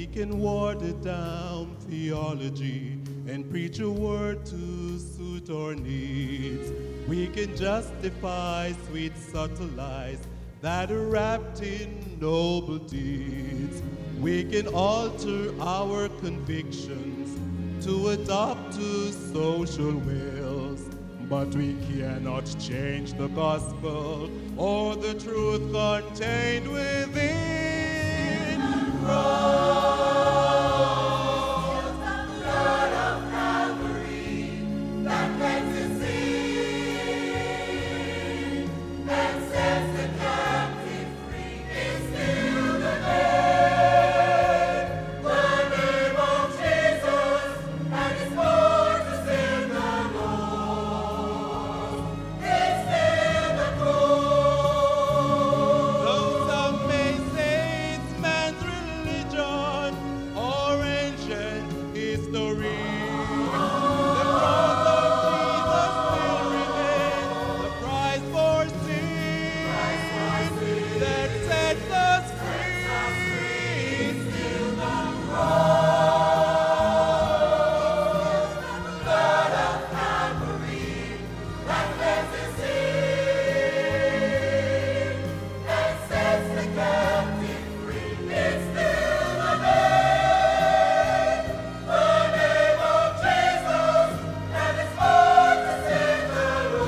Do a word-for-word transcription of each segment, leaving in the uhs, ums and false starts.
can water down theology and preach a word to suit our needs. We can justify sweet subtle lies that are wrapped in noble deeds. We can alter our convictions to adopt to social wills, but we cannot change the gospel or the truth contained within. Rose, blood of Calvary, that cleanses sin and sets the captive free, is still the name. The name of Jesus and His word to save the Lord is still the truth. Though some may say it's man's religion or ancient history, the cross of Jesus still remains the price for sin that sets us free. Still the cross, blood of Calvary, that cleanses sin and sets the captive free. It's still the name, the name of Jesus, and His word to save the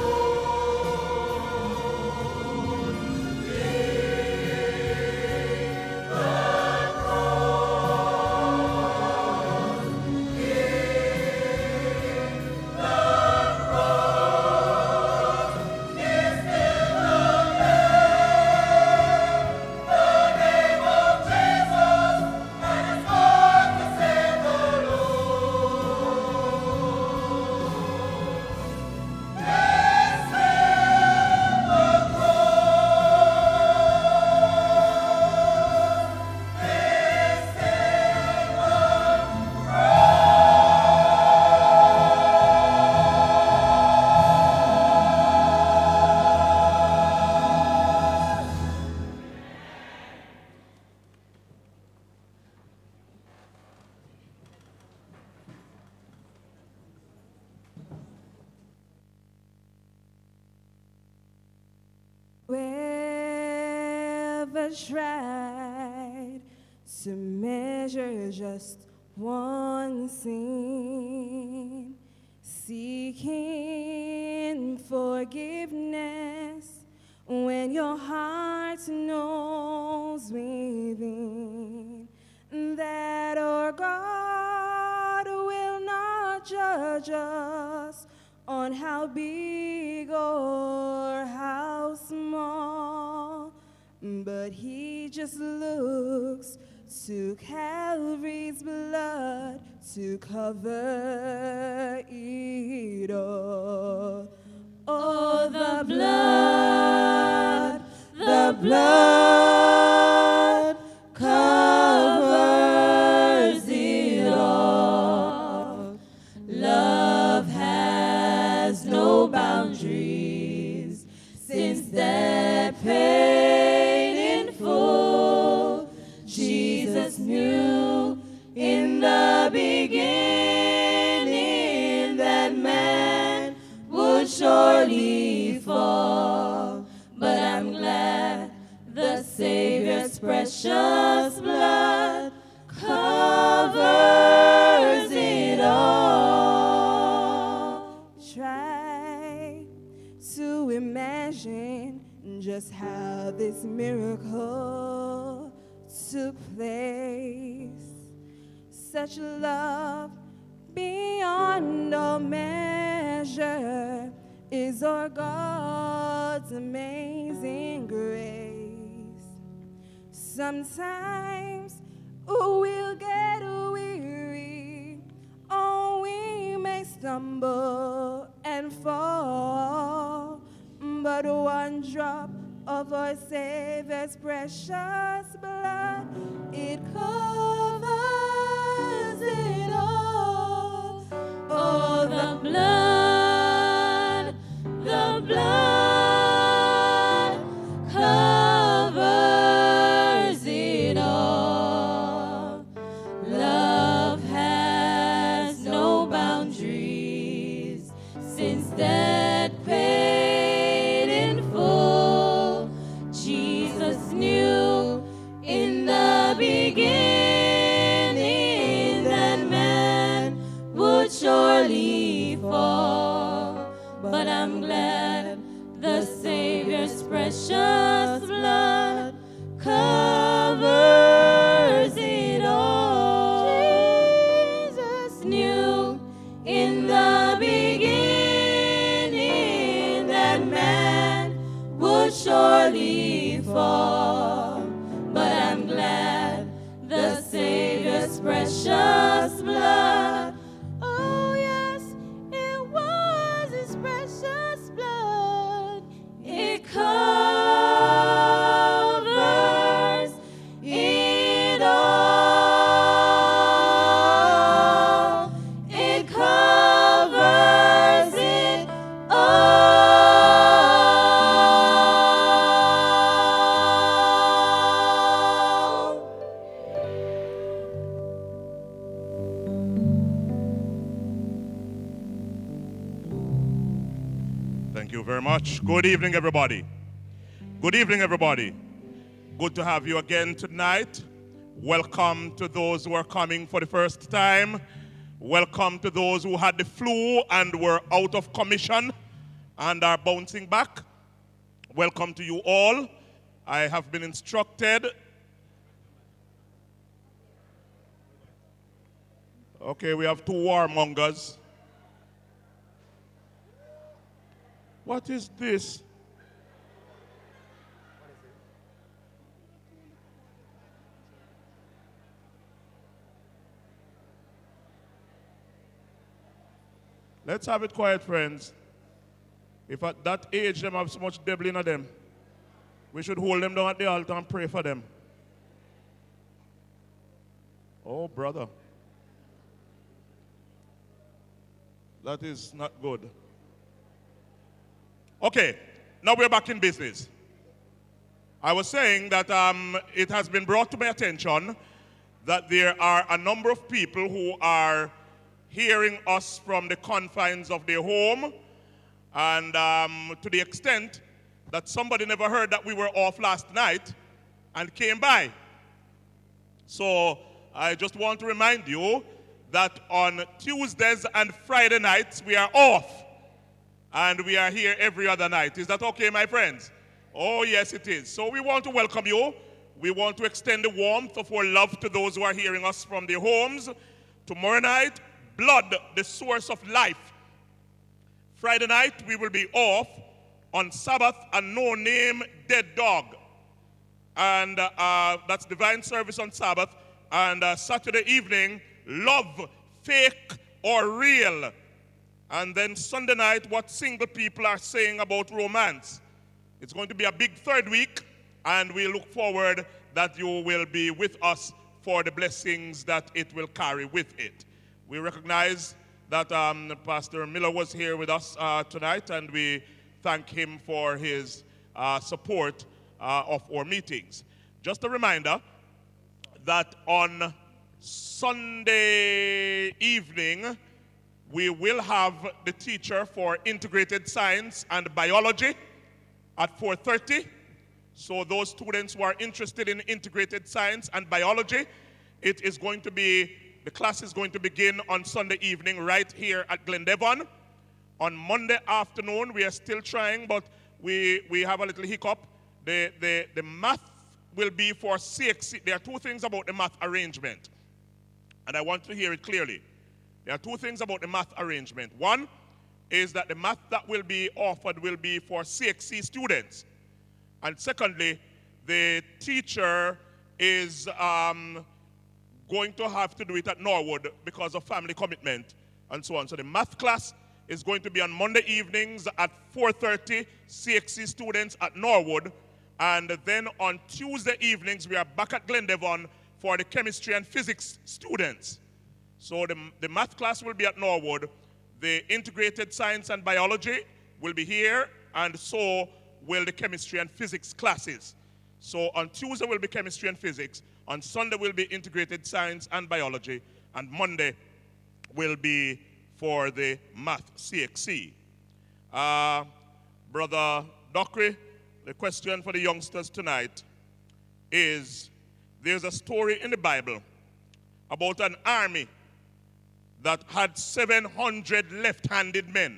Whoever tried to measure just one sin, seeking forgiveness when your heart knows within that our God will not judge us on how big or how small, but He just looks to Calvary's blood to cover it all. Oh, the blood, the blood covers it all. Love has no boundaries since that paid in full. Jesus knew in the beginning that man would surely fall, but I'm glad the Savior's precious blood covers it all. Try to imagine just how this miracle took place. Such love beyond all measure is our God's amazing grace. Sometimes we'll get weary, or we may stumble and fall, but one drop of our Savior's precious blood, it covers it all. Oh, the blood, the blood covers it all. His precious blood. Oh yes, it was His precious blood. It covers it all. It covers it all. Thank you very much. Good evening, everybody. Good evening, everybody. Good to have you again tonight. Welcome to those who are coming for the first time. Welcome to those who had the flu and were out of commission and are bouncing back. Welcome to you all. I have been instructed. Okay, we have two warmongers. What is this? Let's have it quiet, friends. If at that age them have so much devil in them, we should hold them down at the altar and pray for them. Oh, brother. That is not good. Okay, now we're back in business. I was saying that um, it has been brought to my attention that there are a number of people who are hearing us from the confines of their home, and um, to the extent that somebody never heard that we were off last night and came by. So I just want to remind you that on Tuesdays and Friday nights we are off, and we are here every other night. Is that okay, my friends? Oh, yes, it is. So we want to welcome you. We want to extend the warmth of our love to those who are hearing us from their homes. Tomorrow night, blood, the source of life. Friday night, we will be off. On Sabbath, a no-name dead dog. And uh, that's divine service on Sabbath. And uh, Saturday evening, love, fake or real. And then Sunday night, what single people are saying about romance. It's going to be a big third week, and we look forward that you will be with us for the blessings that it will carry with it. We recognize that um, Pastor Miller was here with us uh, tonight, and we thank him for his uh, support uh, of our meetings. Just a reminder that on Sunday evening, we will have the teacher for integrated science and biology at four thirty. So those students who are interested in integrated science and biology, it is going to be, the class is going to begin on Sunday evening right here at Glendevon. On Monday afternoon, we are still trying, but we, we have a little hiccup. The, the, the math will be for C X C. There are two things about the math arrangement, and I want to hear it clearly. There are two things about the math arrangement. One is that the math that will be offered will be for C X C students. And secondly, the teacher is um, going to have to do it at Norwood because of family commitment and so on. So the math class is going to be on Monday evenings at four thirty, C X C students at Norwood. And then on Tuesday evenings, we are back at Glendevon for the chemistry and physics students. So the, the math class will be at Norwood. The integrated science and biology will be here, and so will the chemistry and physics classes. So on Tuesday will be chemistry and physics. On Sunday will be integrated science and biology. And Monday will be for the math C X C. Uh, Brother Dockery, the question for the youngsters tonight is, there's a story in the Bible about an army that had seven hundred left-handed men.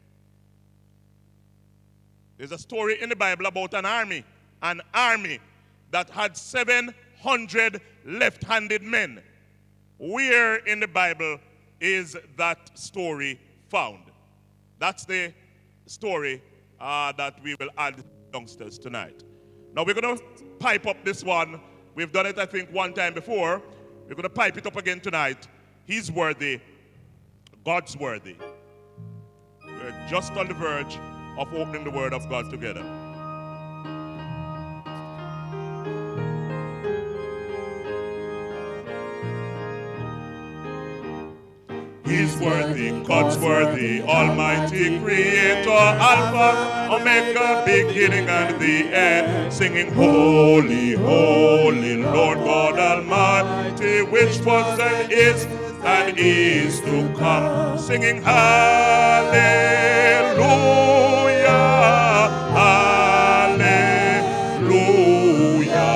There's a story in the Bible about an army, an army that had seven hundred left-handed men. Where in the Bible is that story found? That's the story uh, that we will add to youngsters tonight. Now we're going to pipe up this one. We've done it, I think, one time before. We're going to pipe it up again tonight. He's worthy. God's worthy. We're just on the verge of opening the Word of God together. He's worthy, God's worthy, Almighty Creator, Alpha, Omega, beginning and the end, singing Holy, Holy, Lord God Almighty, which was and is and is to come, singing Hallelujah, Hallelujah,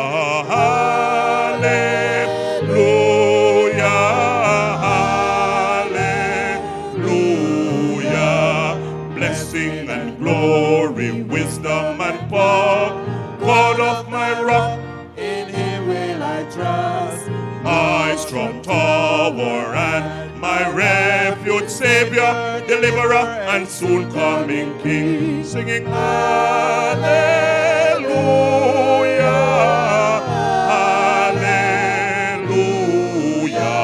Hallelujah. Blessing and glory, wisdom and power, God of my rock, in Him will I trust. My strong tower and my refuge, Savior, deliverer, and soon coming King, singing Hallelujah, Hallelujah,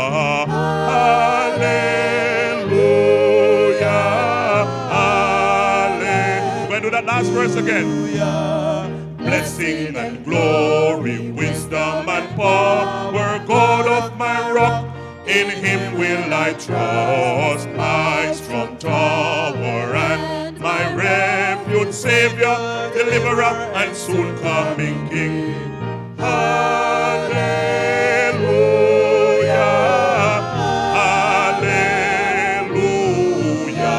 Hallelujah, Hallelujah. We're going to do that last verse again. Blessing and glory, wisdom and power, God of my rock, in Him will I trust. My strong tower and my refuge, Savior, deliverer, and soon coming King. Hallelujah, Hallelujah,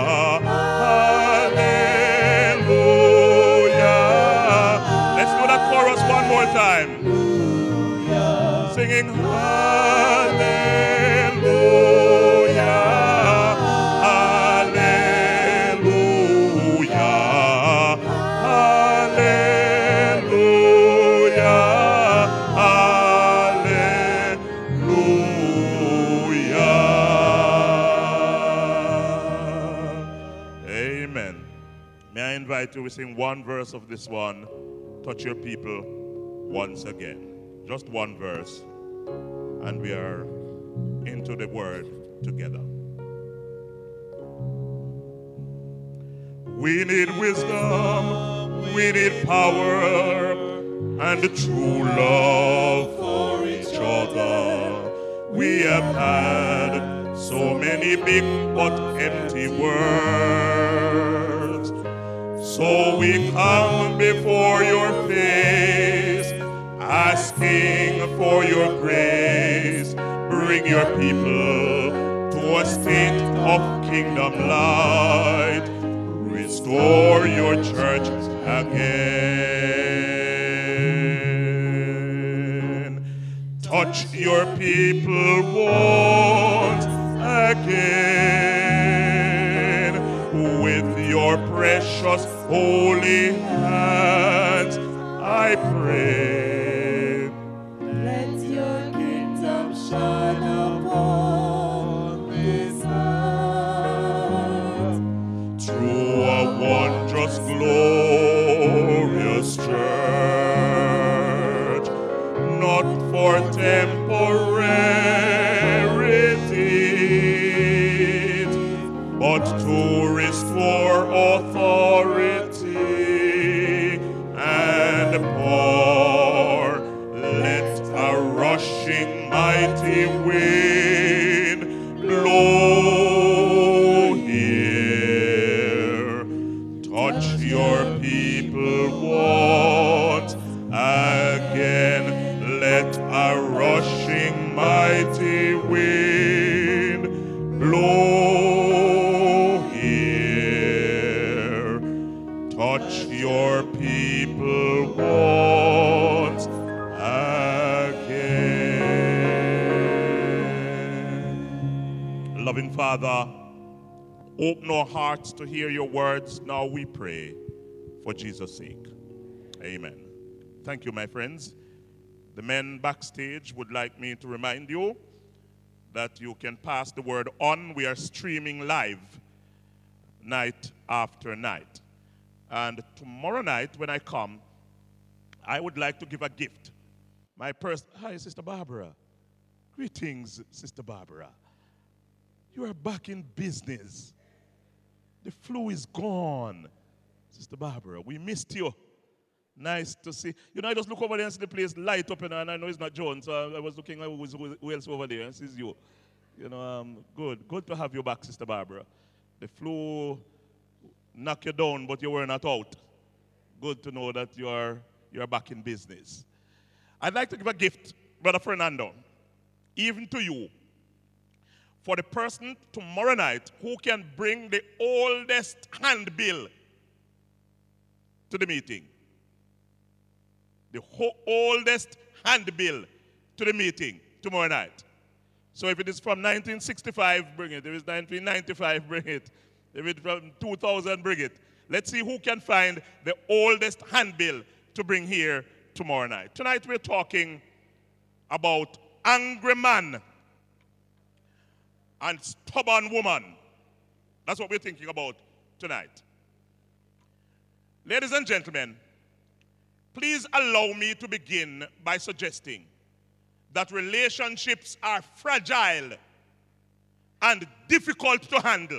Hallelujah. Let's do that chorus one more time. Singing Hallelujah, Hallelujah, Hallelujah, Hallelujah. Amen. May I invite you to sing one verse of this one, Touch Your People, once again. Just one verse, and we are into the Word together. We need wisdom, we need power, and the true love for each other. We have had so many big but empty words. So we come before your face, asking for your grace. Bring your people to a state of kingdom light. Restore your church again. Touch your people once again with your precious holy hands, I pray. Let your kingdom shine upon this earth. Through a wondrous, glorious church, not for temporarity, but to restore authority and pour. Let a rushing mighty wind blow here. Touch your people once again. Let a rushing mighty wind blow here. Touch your people once again. Loving Father, open our hearts to hear your words. Now we pray for Jesus' sake. Amen. Thank you, my friends. The men backstage would like me to remind you that you can pass the word on. We are streaming live night after night. And tomorrow night when I come, I would like to give a gift. My person, hi, Sister Barbara. Greetings, Sister Barbara. You are back in business. The flu is gone. Sister Barbara, we missed you. Nice to see. You know, I just look over there and see the place light up, you know, and I know it's not John, so I was looking at who, who, who else over there, and it's you. You know, um, good. Good to have you back, Sister Barbara. The flu knocked you down, but you were not out. Good to know that you are, you are back in business. I'd like to give a gift, Brother Fernando, even to you, for the person tomorrow night who can bring the oldest handbill to the meeting. The oldest handbill to the meeting tomorrow night. So if it is from nineteen sixty-five, bring it. If it's nineteen ninety-five, bring it. If it's from two thousand, bring it. Let's see who can find the oldest handbill to bring here tomorrow night. Tonight we're talking about angry man and stubborn woman. That's what we're thinking about tonight. Ladies and gentlemen, please allow me to begin by suggesting that relationships are fragile and difficult to handle.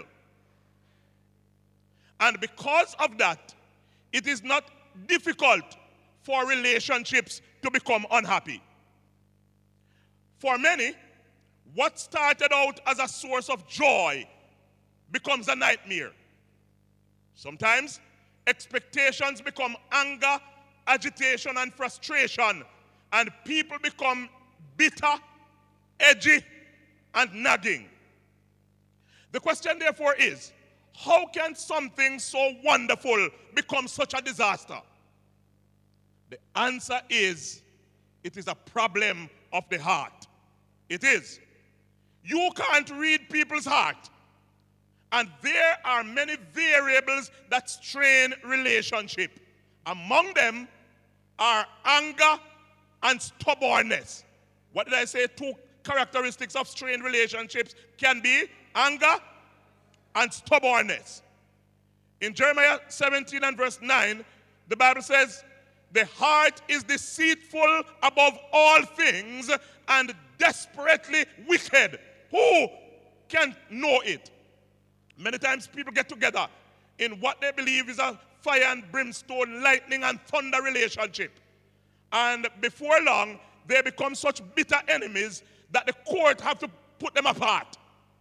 And because of that, it is not difficult for relationships to become unhappy. For many, what started out as a source of joy becomes a nightmare. Sometimes, expectations become anger, agitation, and frustration, and people become bitter, edgy, and nagging. The question, therefore, is, how can something so wonderful become such a disaster? The answer is, it is a problem of the heart. It is. You can't read people's heart. And there are many variables that strain relationship. Among them are anger and stubbornness. What did I say? Two characteristics of strained relationships can be anger and stubbornness. In Jeremiah seventeen and verse nine, the Bible says, the heart is deceitful above all things and desperately wicked. Who can know it? Many times people get together in what they believe is a fire and brimstone, lightning and thunder relationship. And before long, they become such bitter enemies that the court have to put them apart.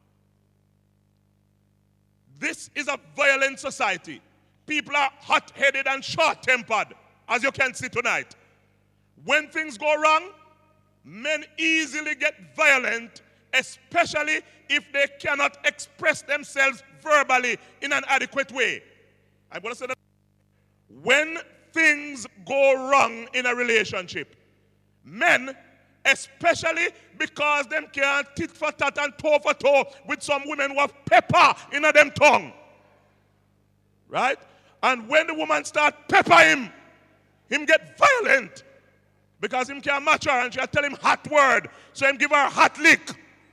This is a violent society. People are hot-headed and short-tempered, as you can see tonight. When things go wrong, men easily get violent, especially if they cannot express themselves verbally in an adequate way. I'm going to say that when things go wrong in a relationship, men, especially because them can't tit for tat and toe for toe with some women who have pepper in them tongue. Right? And when the woman start pepper him, him get violent because him can't match her and she tell him hot word. So him give her a hot lick.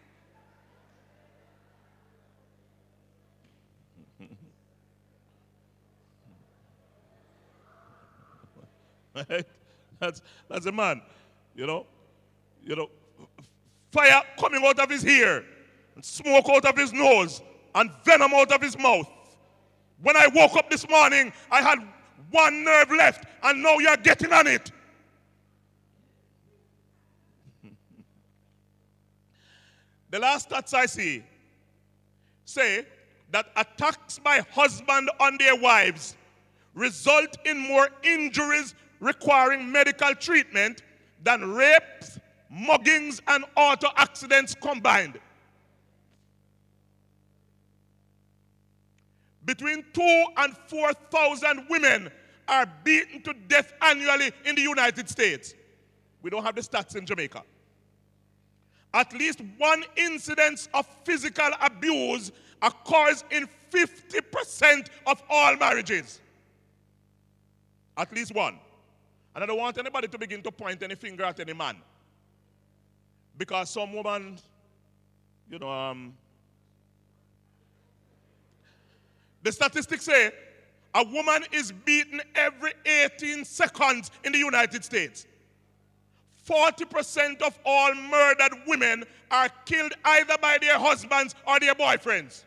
Right? That's, that's a man, you know, you know, fire coming out of his ear, and smoke out of his nose, and venom out of his mouth. When I woke up this morning, I had one nerve left, and now you're getting on it. The last stats I see say that attacks by husband on their wives result in more injuries requiring medical treatment than rapes, muggings, and auto accidents combined. Between two and four thousand women are beaten to death annually in the United States. We don't have the stats in Jamaica. At least one incidence of physical abuse occurs in fifty percent of all marriages. At least one. And I don't want anybody to begin to point any finger at any man. Because some woman, you know, um, the statistics say a woman is beaten every eighteen seconds in the United States. forty percent of all murdered women are killed either by their husbands or their boyfriends.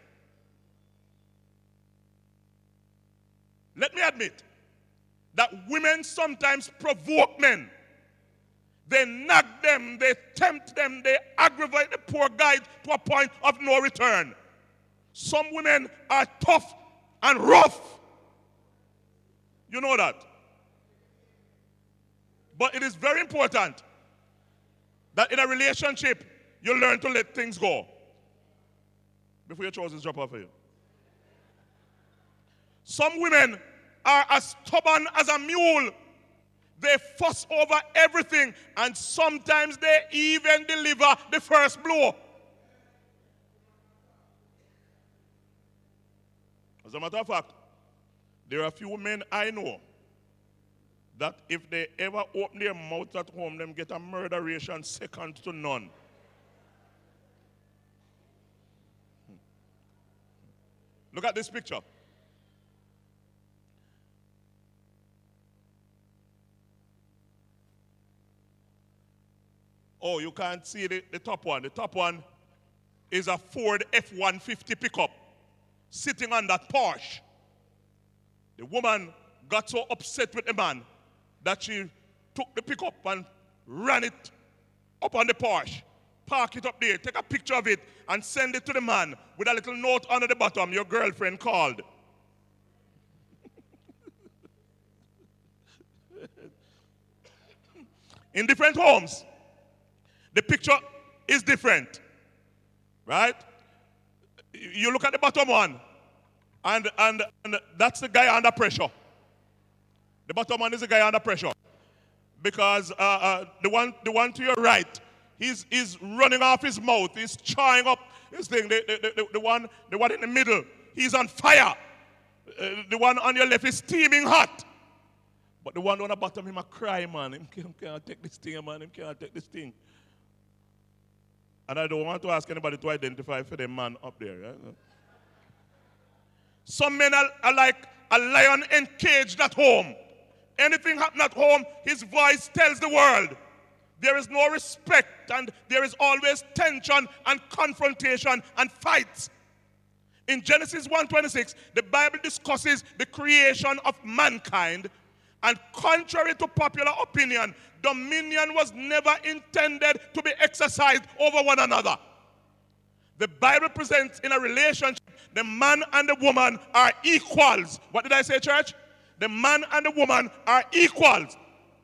Let me admit that women sometimes provoke men. They nag them, they tempt them, they aggravate the poor guy to a point of no return. Some women are tough and rough. You know that. But it is very important that in a relationship, you learn to let things go before your trousers drop off of you. Some women are as stubborn as a mule. They fuss over everything, and sometimes they even deliver the first blow. As a matter of fact, there are a few men I know that if they ever open their mouth at home, them get a murder ration second to none. Look at this picture. Oh, you can't see the, the top one. The top one is a Ford F one fifty pickup sitting on that Porsche. The woman got so upset with the man that she took the pickup and ran it up on the Porsche, park it up there, take a picture of it, and send it to the man with a little note under the bottom, your girlfriend called. In different homes, the picture is different, right? You look at the bottom one, and, and, and that's the guy under pressure. The bottom one is the guy under pressure. Because uh, uh, the, one, the one to your right, he's, he's running off his mouth, he's chawing up his thing. The, the, the, the, one, the one in the middle, he's on fire. Uh, the one on your left is steaming hot. But the one on the bottom, him a cry, man. Him can't, can't take this thing, man. Him can't take this thing. And I don't want to ask anybody to identify for the man up there. Right? Some men are, are like a lion encaged at home. Anything happen at home, his voice tells the world. There is no respect, and there is always tension and confrontation and fights. In Genesis one twenty-six, the Bible discusses the creation of mankind, and contrary to popular opinion, dominion was never intended to be exercised over one another. The Bible presents in a relationship, the man and the woman are equals. What did I say, church? The man and the woman are equals.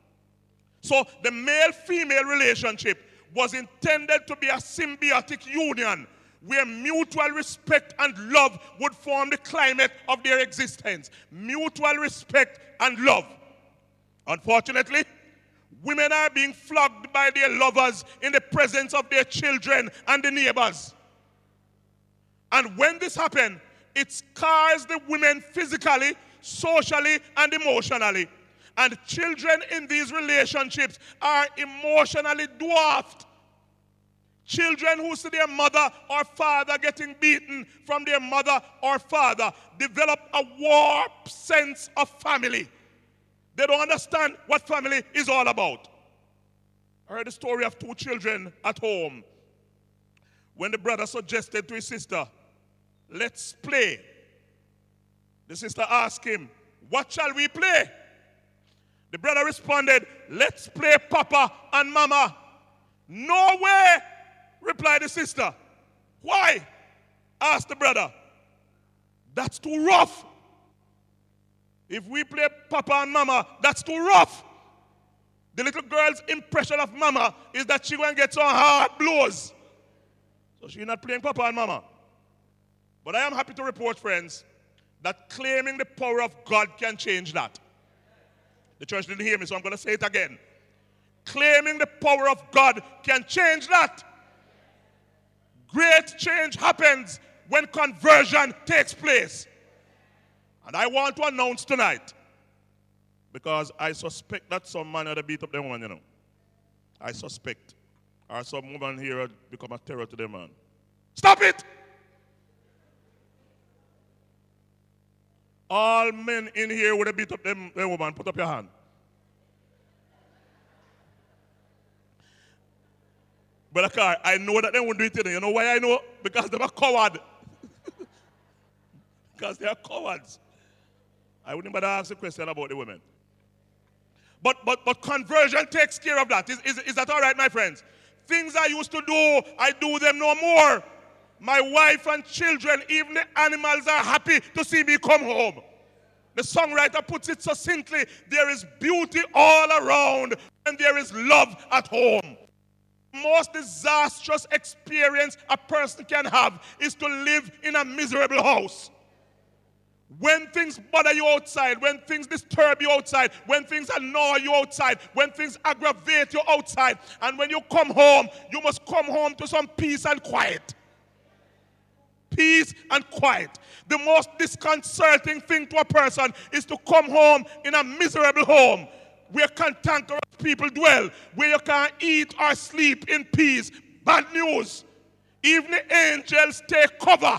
So the male-female relationship was intended to be a symbiotic union where mutual respect and love would form the climate of their existence. Mutual respect and love. Unfortunately, women are being flogged by their lovers in the presence of their children and the neighbors. And when this happens, it scars the women physically, socially, and emotionally. And children in these relationships are emotionally dwarfed. Children who see their mother or father getting beaten from their mother or father develop a warped sense of family. They don't understand what family is all about. I heard the story of two children at home. When the brother suggested to his sister, let's play, the sister asked him, what shall we play? The brother responded, let's play Papa and Mama. No way, replied the sister. Why? Asked the brother. That's too rough. If we play Papa and Mama, that's too rough. The little girl's impression of Mama is that she's going to get some hard blows. So she's not playing Papa and Mama. But I am happy to report, friends, that claiming the power of God can change that. The church didn't hear me, so I'm going to say it again. Claiming the power of God can change that. Great change happens when conversion takes place. And I want to announce tonight, because I suspect that some man had to beat up them woman, you know. I suspect. Or some woman here had become a terror to them man. Stop it! All men in here would have beat up them, them woman. Put up your hand. Brother Carr, I know that they won't do it today. You know why I know? Because they're a coward. Because they are cowards. I wouldn't bother ask a question about the women. But but but conversion takes care of that. Is, is, is that all right, my friends? Things I used to do, I do them no more. My wife and children, even the animals are happy to see me come home. The songwriter puts it succinctly, there is beauty all around and there is love at home. The most disastrous experience a person can have is to live in a miserable house. When things bother you outside, when things disturb you outside, when things annoy you outside, when things aggravate you outside, and when you come home, you must come home to some peace and quiet. Peace and quiet. The most disconcerting thing to a person is to come home in a miserable home where cantankerous people dwell, where you can't eat or sleep in peace. Bad news. Even the angels take cover.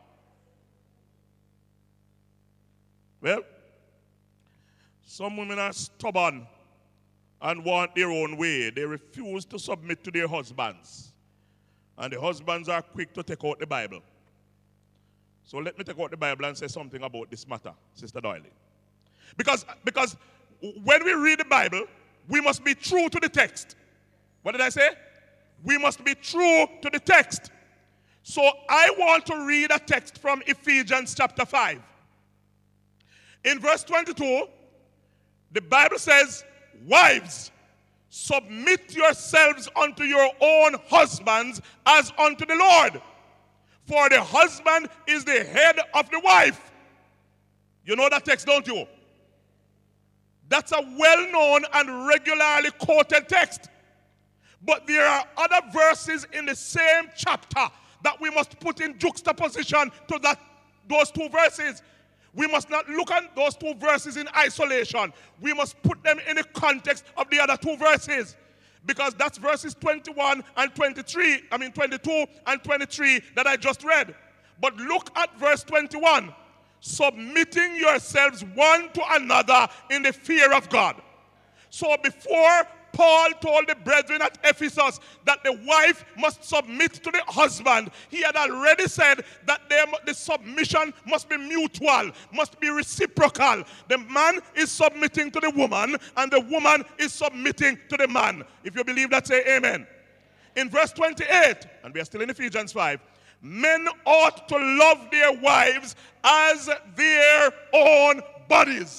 Well, some women are stubborn and want their own way. They refuse to submit to their husbands. And the husbands are quick to take out the Bible. So let me take out the Bible and say something about this matter, Sister Doyle. Because, because when we read the Bible, we must be true to the text. What did I say? We must be true to the text. So I want to read a text from Ephesians chapter five. In verse twenty-two, the Bible says, wives, submit yourselves unto your own husbands as unto the Lord. For the husband is the head of the wife. You know that text, don't you? That's a well-known and regularly quoted text. But there are other verses in the same chapter that we must put in juxtaposition to that, those two verses. We must not look at those two verses in isolation. We must put them in the context of the other two verses. Because that's verses twenty-one and twenty-three, I mean twenty-two and twenty-three that I just read. But look at verse twenty-one. Submitting yourselves one to another in the fear of God. So before Paul told the brethren at Ephesus that the wife must submit to the husband, he had already said that they, the submission must be mutual, must be reciprocal. The man is submitting to the woman, and the woman is submitting to the man. If you believe that, say amen. In verse twenty-eight, and we are still in Ephesians five, men ought to love their wives as their own bodies.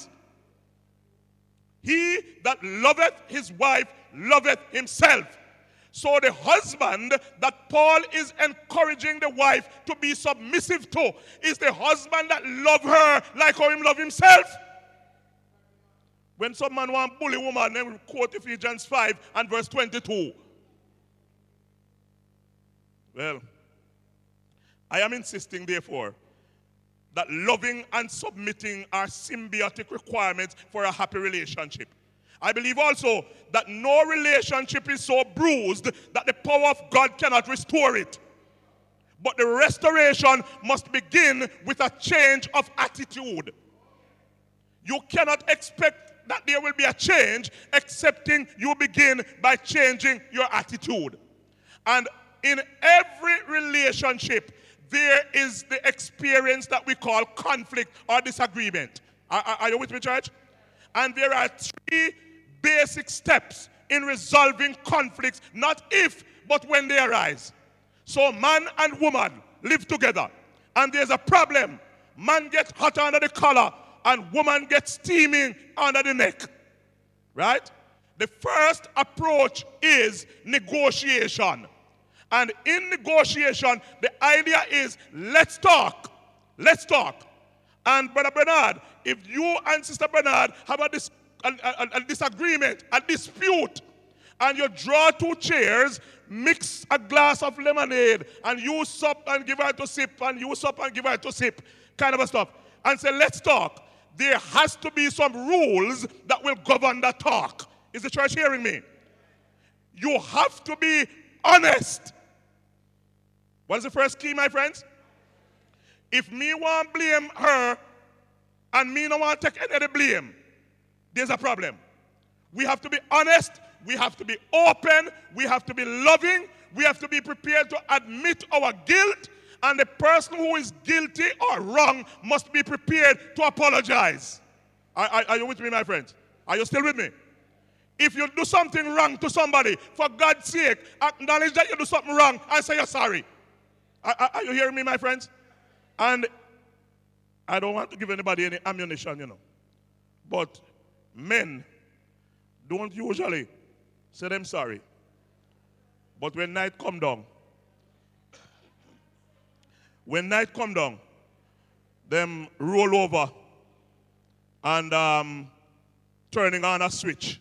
He that loveth his wife loveth himself. So the husband that Paul is encouraging the wife to be submissive to is the husband that love her like how him love himself. When some man want bully woman, then we quote Ephesians five and verse twenty-two. Well, I am insisting, therefore, that loving and submitting are symbiotic requirements for a happy relationship. I believe also that no relationship is so bruised that the power of God cannot restore it. But the restoration must begin with a change of attitude. You cannot expect that there will be a change excepting you begin by changing your attitude. And in every relationship, there is the experience that we call conflict or disagreement. Are, are, are you with me, church? And there are three basic steps in resolving conflicts, not if, but when they arise. So man and woman live together, and there's a problem. Man gets hot under the collar, and woman gets steaming under the neck. Right? The first approach is negotiation. And in negotiation, the idea is, let's talk. Let's talk. And Brother Bernard, if you and Sister Bernard have a, dis a, a, a disagreement, a dispute, and you draw two chairs, mix a glass of lemonade, and you sup and give her to sip, and you sup and give her to sip, kind of a stuff, and say, let's talk, there has to be some rules that will govern that talk. Is the church hearing me? You have to be honest. What's the first key, my friends? If me want to blame her and me no want to take any of the blame, there's a problem. We have to be honest. We have to be open. We have to be loving. we have to be prepared to admit our guilt, and the person who is guilty or wrong must be prepared to apologize. Are, are, are you with me, my friends? Are you still with me? If you do something wrong to somebody, for God's sake, acknowledge that you do something wrong and say you're sorry. Are, are, are you hearing me, my friends? And I don't want to give anybody any ammunition, you know. But men don't usually say them sorry. But when night come down, when night come down, them roll over and um, turning on a switch.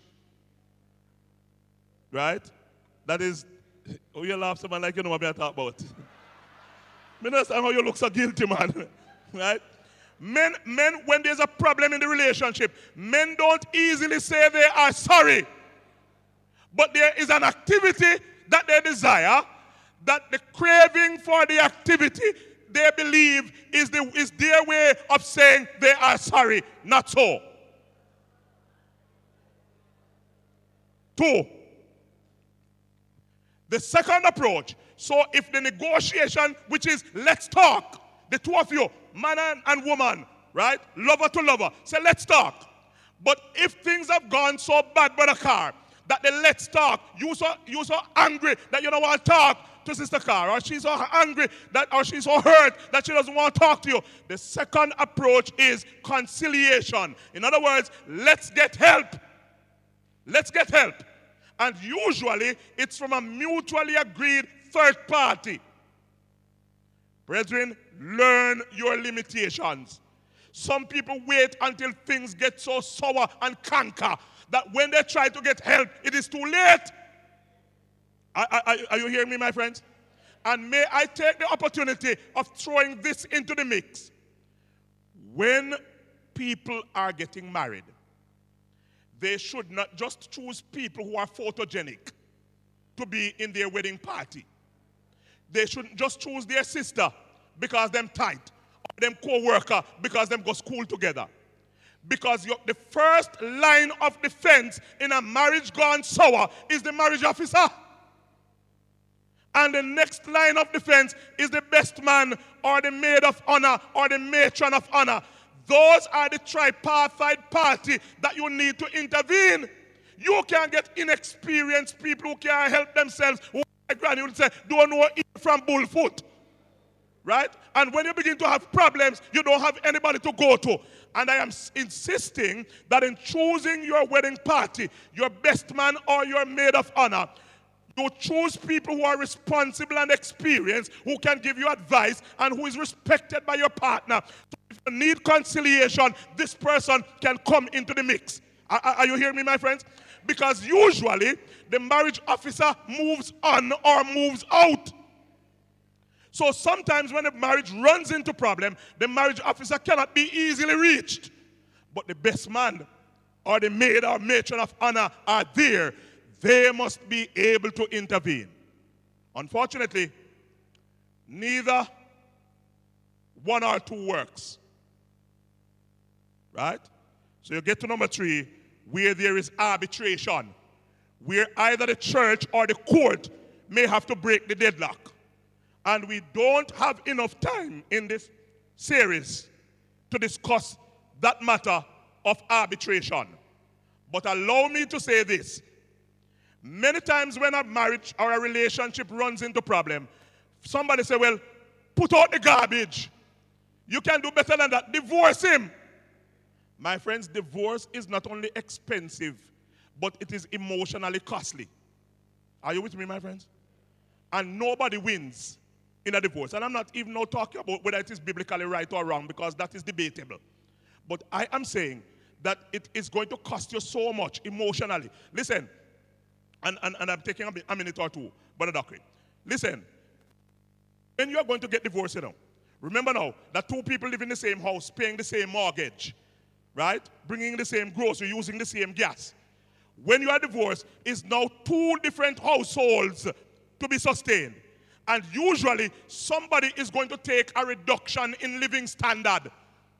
Right? That is, oh, you laugh someone like you know what I'm talking about. I understand how you look so guilty, man. Right? Men, men, when there's a problem in the relationship, men don't easily say they are sorry. But there is an activity that they desire, that the craving for the activity they believe is, the, is their way of saying they are sorry. Not so. Two. The second approach, so if the negotiation, which is let's talk, the two of you, man and, and woman, right, lover to lover, say let's talk. But if things have gone so bad, Brother Carr, that the let's talk, you so, you so angry that you don't want to talk to Sister Carr, or she's so angry, that, or she's so hurt that she doesn't want to talk to you. The second approach is conciliation. In other words, let's get help. Let's get help. And usually, it's from a mutually agreed third party. Brethren, learn your limitations. Some people wait until things get so sour and canker that when they try to get help, it is too late. Are, are, are you hearing me, my friends? And may I take the opportunity of throwing this into the mix. When people are getting married, they should not just choose people who are photogenic to be in their wedding party. They shouldn't just choose their sister because them tight, or them co-worker because them go school together. Because the first line of defense in a marriage gone sour is the marriage officer. And the next line of defense is the best man or the maid of honor or the matron of honor. Those are the tripartite party that you need to intervene. You can't get inexperienced people who can't help themselves. Who, my granny would say, don't know it from bullfoot. Right? And when you begin to have problems, you don't have anybody to go to. And I am insisting that in choosing your wedding party, your best man or your maid of honor, you choose people who are responsible and experienced, who can give you advice, and who is respected by your partner. So if you need conciliation, this person can come into the mix. Are, are you hearing me, my friends? Because usually, the marriage officer moves on or moves out. So sometimes when a marriage runs into problem, the marriage officer cannot be easily reached. But the best man or the maid or matron of honor are there. They must be able to intervene. Unfortunately, neither one or two works. Right? So you get to number three, where there is arbitration, where either the church or the court may have to break the deadlock. And we don't have enough time in this series to discuss that matter of arbitration. But allow me to say this. Many times when a marriage or a relationship runs into problem, somebody say, well, put out the garbage. You can do better than that. Divorce him. My friends, divorce is not only expensive, but it is emotionally costly. Are you with me, my friends? And nobody wins in a divorce. And I'm not even now talking about whether it is biblically right or wrong, because that is debatable. But I am saying that it is going to cost you so much emotionally. Listen, and, and, and I'm taking a minute or two, Brother Dockery. Listen, when you are going to get divorced, you know, remember now that two people live in the same house, paying the same mortgage, right? Bringing the same grocery, using the same gas. When you are divorced, it's now two different households to be sustained. And usually, somebody is going to take a reduction in living standard.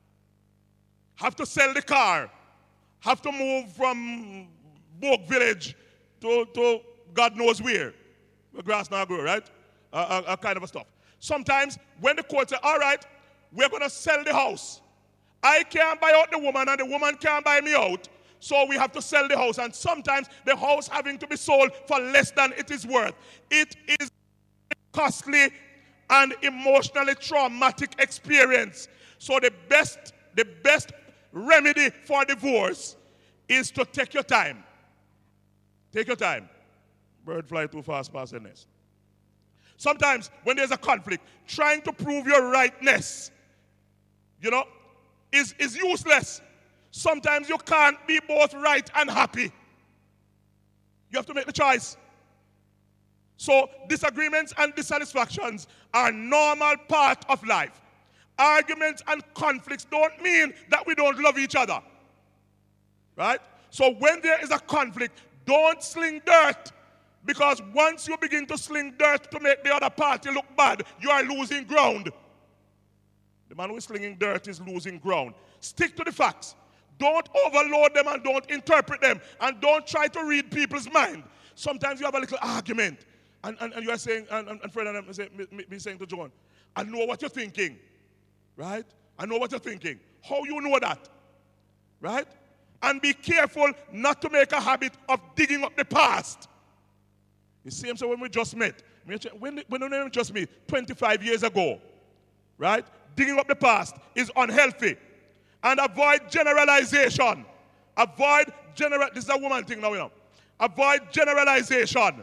Have to sell the car. Have to move from Bogue Village to, to God knows where. The grass now grow, right? Uh, uh, uh, kind of a stuff. Sometimes when the court say, all right, we're going to sell the house. I can't buy out the woman and the woman can't buy me out. So we have to sell the house. And sometimes the house having to be sold for less than it is worth. It is a costly and emotionally traumatic experience. So the best, the best remedy for divorce is to take your time. Take your time. Bird fly too fast past the nest. Sometimes when there's a conflict, trying to prove your rightness, you know, is, is useless. Sometimes you can't be both right and happy. You have to make the choice. So disagreements and dissatisfactions are a normal part of life. Arguments and conflicts don't mean that we don't love each other. Right? So when there is a conflict, don't sling dirt. Because once you begin to sling dirt to make the other party look bad, you are losing ground. The man who is slinging dirt is losing ground. Stick to the facts. Don't overload them and don't interpret them. And don't try to read people's mind. Sometimes you have a little argument. And, and, and you are saying, and, and Fred and I say, me, me saying to John, I know what you're thinking. Right? I know what you're thinking. How you know that? Right? And be careful not to make a habit of digging up the past. The same so when we just met. When, when we just met, twenty-five years ago. Right? Digging up the past is unhealthy. And avoid generalization. Avoid general. This is a woman thing now, you know. Avoid generalization.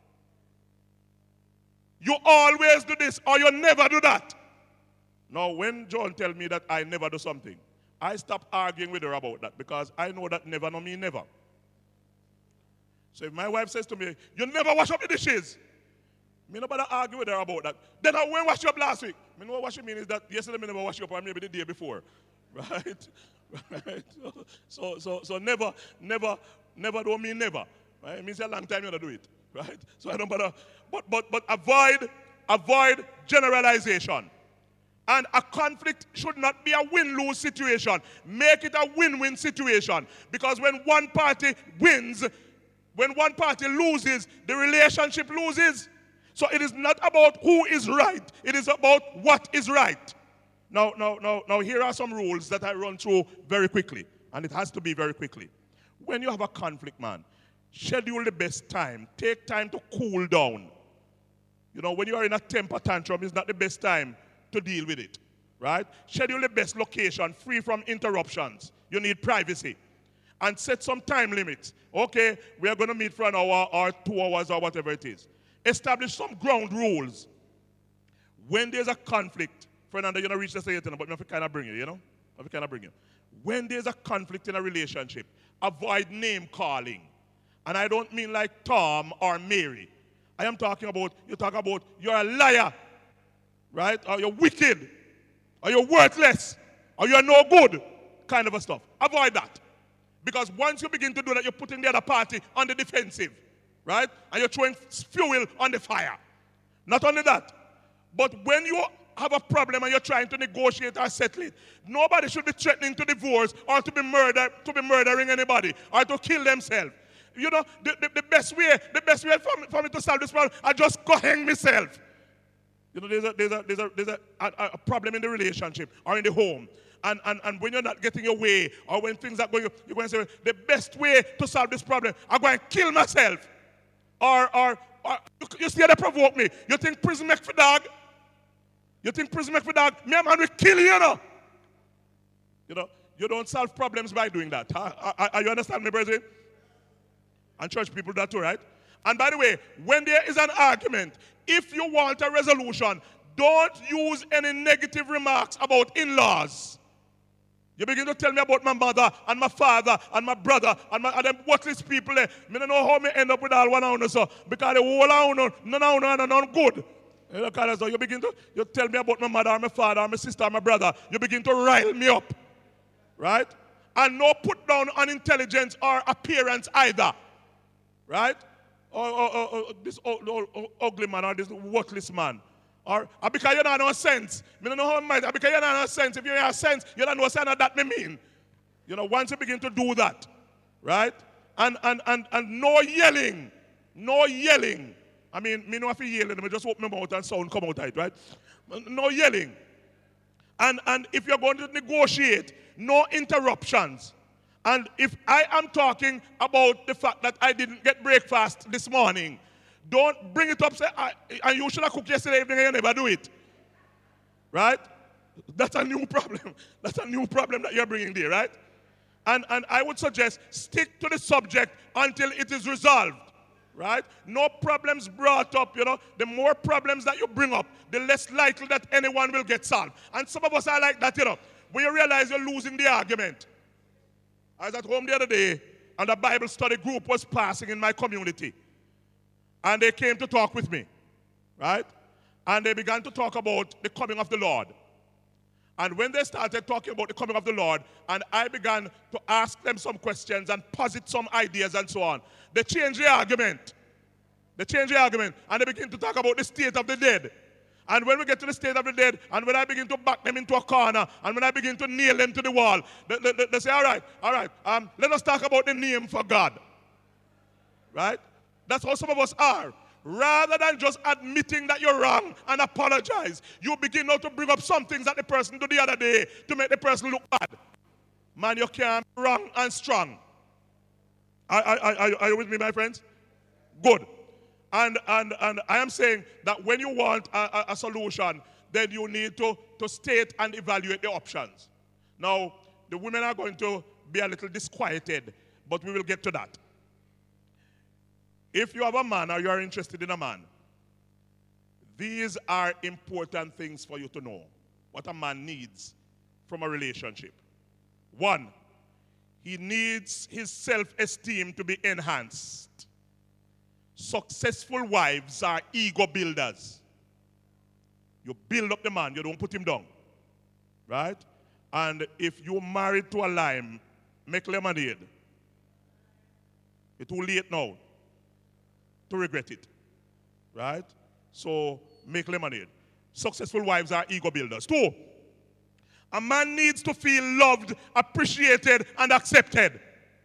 You always do this or you never do that. Now, when John tells me that I never do something, I stop arguing with her about that because I know that never no mean never. So if my wife says to me, you never wash up the dishes, me no bother argue with her about that. Then I went wash you up last week. Me know what she mean is that yesterday me never wash you up or maybe the day before. Right? Right? So, so, so never, never, never don't mean never. Right? It means a long time you don't do it. Right? So I don't bother. But, but, but avoid, avoid generalization. And a conflict should not be a win-lose situation. Make it a win-win situation. Because when one party wins, when one party loses, the relationship loses. So it is not about who is right. It is about what is right. Now, now, now, now here are some rules that I run through very quickly. And it has to be very quickly. When you have a conflict, man, schedule the best time. Take time to cool down. You know, when you are in a temper tantrum, it's not the best time to deal with it, right? Schedule the best location, free from interruptions. You need privacy. And set some time limits. Okay, we are going to meet for an hour or two hours or whatever it is. Establish some ground rules. When there's a conflict, Fernando, you know, reach the stage, but I kind of bring you, you know? I kind of bring you. When there's a conflict in a relationship, avoid name calling. And I don't mean like Tom or Mary. I am talking about, you talk about, you're a liar. Right? Or you're wicked, or you're worthless, or you're no good, kind of a stuff. Avoid that. Because once you begin to do that, you're putting the other party on the defensive, right? And you're throwing fuel on the fire. Not only that, but when you have a problem and you're trying to negotiate or settle it, nobody should be threatening to divorce or to be murder, to be murdering anybody or to kill themselves. You know, the, the, the best way, the best way for me, for me to solve this problem, I just go hang myself. You know, there's a, there's a, there's a, there's a, a, a problem in the relationship or in the home. And, and, and when you're not getting your way or when things are going, you're going to say, the best way to solve this problem, I'm going to kill myself. Or, or, or you see how they provoke me. You think prison make for dog? You think prison make for dog? Me and man will kill you, you know. You know, you don't solve problems by doing that. Are, are, are you understand me, brethren? And church people that too, right? And by the way, when there is an argument, if you want a resolution, don't use any negative remarks about in-laws. You begin to tell me about my mother and my father and my brother and, my, and them worthless people there. I don't know how me end up with all one hour so because the whole hour, none hour and none good. You begin to you tell me about my mother or my father or my sister or my brother. You begin to rile me up. Right? And no put down on intelligence or appearance either. Right? Or, or, or, or this old, old, old, ugly man or this worthless man. Or because you don't know sense. I don't know how much. Because you don't know sense. If you have sense, you don't know what that may mean. You know, once you begin to do that, right? And and and and no yelling. No yelling. I mean, me know if you yelling, I just open my mouth and sound come out of it, right? No yelling. And, and if you're going to negotiate, no interruptions. And if I am talking about the fact that I didn't get breakfast this morning, don't bring it up, say, I, and you should have cooked yesterday evening and you never do it. Right? That's a new problem. That's a new problem that you're bringing there, right? And, and I would suggest stick to the subject until it is resolved. Right? No problems brought up, you know. The more problems that you bring up, the less likely that anyone will get solved. And some of us are like that, you know. When you realize you're losing the argument. I was at home the other day, and a Bible study group was passing in my community. And they came to talk with me. Right? And they began to talk about the coming of the Lord. And when they started talking about the coming of the Lord, and I began to ask them some questions and posit some ideas and so on, they changed the argument. They changed the argument. And they begin to talk about the state of the dead. And when we get to the state of the dead, and when I begin to back them into a corner, and when I begin to nail them to the wall, they, they, they say, all right, all right, um, let us talk about the name for God. Right? That's how some of us are. Rather than just admitting that you're wrong and apologize, you begin now to bring up some things that the person did the other day to make the person look bad. Man, you can't be wrong and strong. Are, are, are, are you with me, my friends? Good. And, and, and I am saying that when you want a, a, a solution, then you need to, to state and evaluate the options. Now, the women are going to be a little disquieted, but we will get to that. If you have a man or you are interested in a man, these are important things for you to know. What a man needs from a relationship. One, he needs his self-esteem to be enhanced. Successful wives are ego builders. You build up the man, you don't put him down. Right? And if you're married to a lime, make lemonade. It's too late now to regret it. Right? So make lemonade. Successful wives are ego builders. Two, a man needs to feel loved, appreciated, and accepted.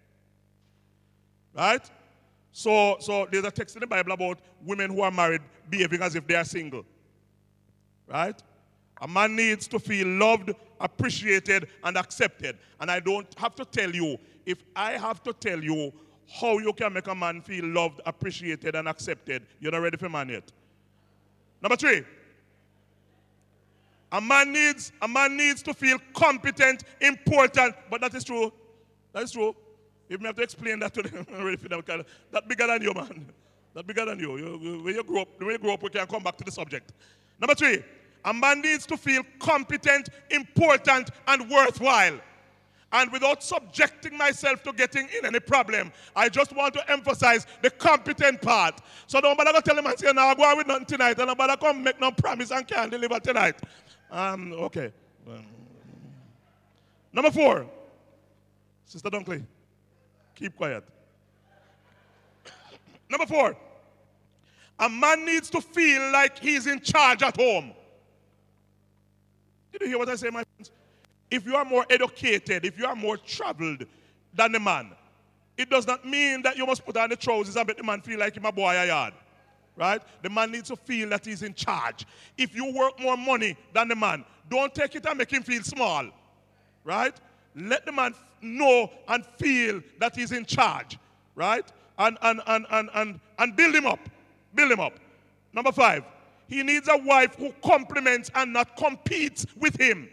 Right? So, so there's a text in the Bible about women who are married behaving as if they are single. Right? A man needs to feel loved, appreciated, and accepted. And I don't have to tell you, if I have to tell you how you can make a man feel loved, appreciated, and accepted, you're not ready for a man yet. Number three, a man needs, a man needs to feel competent, important, but that is true. That is true. If you have to explain that to them, I'm ready for them. That's bigger than you, man. That's bigger than you. you. When you grow up, when you grow up, we can come back to the subject. Number three, a man needs to feel competent, important, and worthwhile. And without subjecting myself to getting in any problem, I just want to emphasize the competent part. So don't bother go tell him and say, now go out with nothing tonight, and don't bother come make no promise and can't deliver tonight. Um, okay. Um, number four, Sister Dunkley, keep quiet. Number four, a man needs to feel like he's in charge at home. Did you hear what I say, my friends? If you are more educated, if you are more traveled than the man, it does not mean that you must put on the trousers and make the man feel like he's a boy a yard. Right? The man needs to feel that he's in charge. If you work more money than the man, don't take it and make him feel small. Right? Let the man know and feel that he's in charge. Right? And, and, and, and, and, and build him up. Build him up. Number five, he needs a wife who compliments and not competes with him.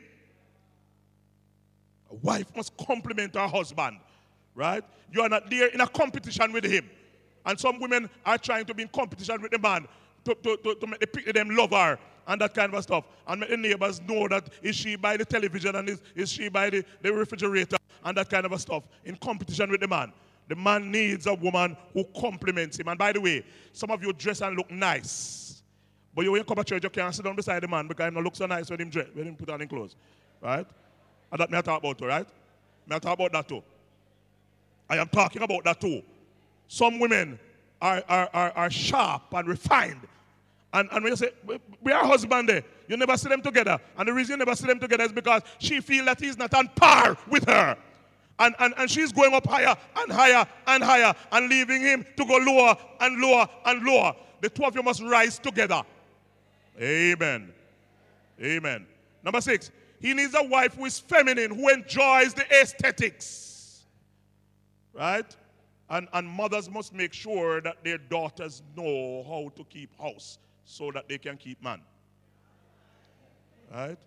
A wife must compliment her husband, right? You are not there in a competition with him. And some women are trying to be in competition with the man to, to, to, to make the people them love her and that kind of stuff. And make the neighbors know that is she by the television and is, is she by the, the refrigerator and that kind of stuff. In competition with the man. The man needs a woman who compliments him. And by the way, some of you dress and look nice. But you when you come to church, you can't sit down beside the man because he don't look so nice when him dress, when him put on his clothes. Right? And that may I talk about too, right? May I talk about that too? I am talking about that too. Some women are, are, are, are sharp and refined. And, and when you say, we are husband there, you never see them together. And the reason you never see them together is because she feels that he's not on par with her. And, and, and she's going up higher and higher and higher and leaving him to go lower and lower and lower. the two of you must rise together. Amen. Amen. Number six, he needs a wife who is feminine, who enjoys the aesthetics. Right? And, and mothers must make sure that their daughters know how to keep house so that they can keep man. Right?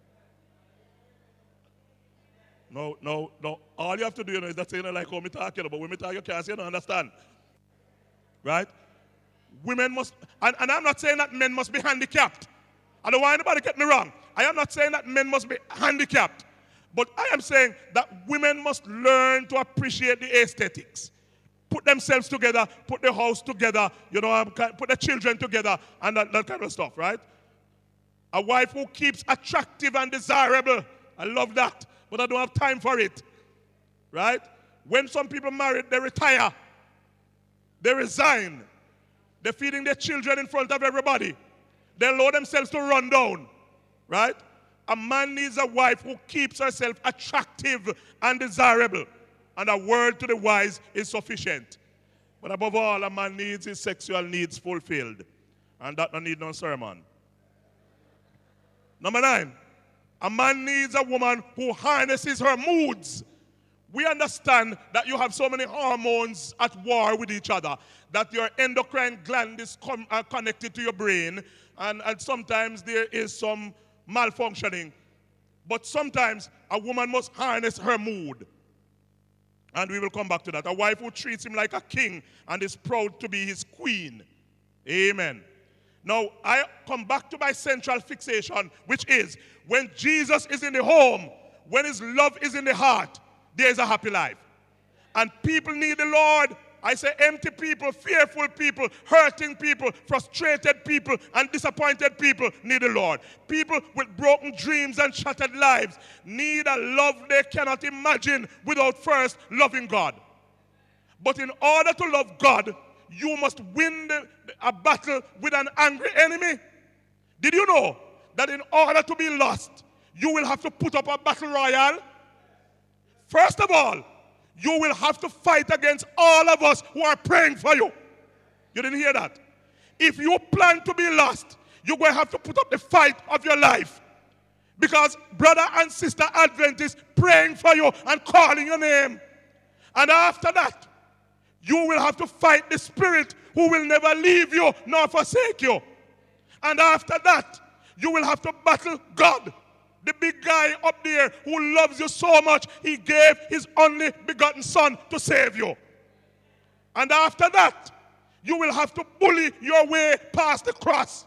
No, no, no. All you have to do, you know, is that saying like how me talking about. When me talk, you can't say you don't understand. Right? Women must, and, and I'm not saying that men must be handicapped. I don't want anybody to get me wrong. I am not saying that men must be handicapped. But I am saying that women must learn to appreciate the aesthetics. Put themselves together, put the house together, you know, put the children together, and that, that kind of stuff, right? A wife who keeps attractive and desirable. I love that, but I don't have time for it, right? When some people marry, they retire. They resign. They're feeding their children in front of everybody. They allow themselves to run down, right? A man needs a wife who keeps herself attractive and desirable. And a word to the wise is sufficient. But above all, a man needs his sexual needs fulfilled. And that don't need no sermon. Number nine, a man needs a woman who harnesses her moods. We understand that you have so many hormones at war with each other, that your endocrine gland is com uh, connected to your brain, and, and sometimes there is some malfunctioning. But sometimes a woman must harness her mood. And we will come back to that. A wife who treats him like a king and is proud to be his queen. Amen. Now, I come back to my central fixation, which is when Jesus is in the home, when his love is in the heart, there is a happy life. And people need the Lord. I say empty people, fearful people, hurting people, frustrated people, and disappointed people need the Lord. People with broken dreams and shattered lives need a love they cannot imagine without first loving God. But in order to love God, you must win the, a battle with an angry enemy. Did you know that in order to be lost, you will have to put up a battle royal? First of all, you will have to fight against all of us who are praying for you. You didn't hear that? If you plan to be lost, you're going to have to put up the fight of your life. Because brother and sister Adventists praying for you and calling your name. And after that, you will have to fight the spirit who will never leave you nor forsake you. And after that, you will have to battle God. The big guy up there who loves you so much, he gave his only begotten son to save you. And after that, you will have to bully your way past the cross,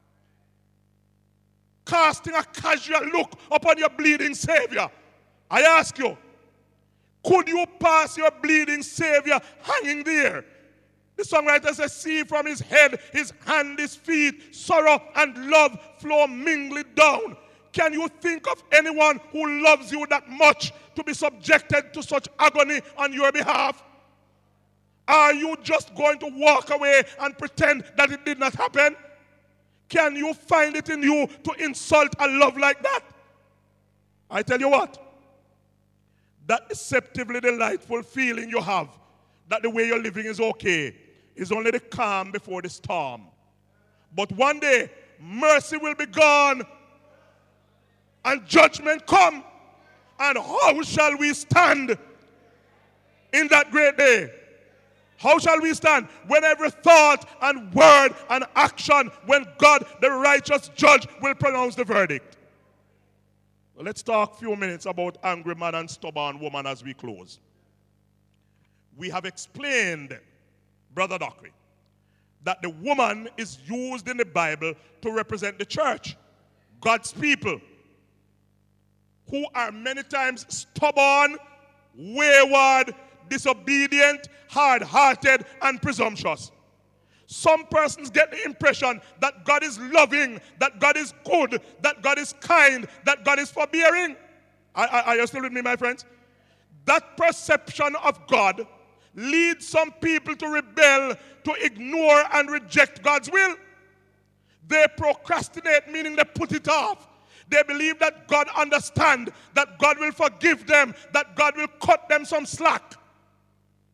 casting a casual look upon your bleeding Savior. I ask you, could you pass your bleeding Savior hanging there? The songwriter says, see from his head, his hand, his feet, sorrow and love flow mingling down. Can you think of anyone who loves you that much to be subjected to such agony on your behalf? Are you just going to walk away and pretend that it did not happen? Can you find it in you to insult a love like that? I tell you what, that deceptively delightful feeling you have, that the way you're living is okay, is only the calm before the storm. But one day, mercy will be gone, and judgment come. And how shall we stand in that great day? How shall we stand when every thought and word and action, when God, the righteous judge, will pronounce the verdict? Well, let's talk a few minutes about angry man and stubborn woman as we close. We have explained, Brother Dockery, that the woman is used in the Bible to represent the church, God's people, who are many times stubborn, wayward, disobedient, hard-hearted, and presumptuous. Some persons get the impression that God is loving, that God is good, that God is kind, that God is forbearing. Are, are, are you still with me, my friends? That perception of God leads some people to rebel, to ignore and reject God's will. They procrastinate, meaning they put it off. They believe that God understands, that God will forgive them, that God will cut them some slack.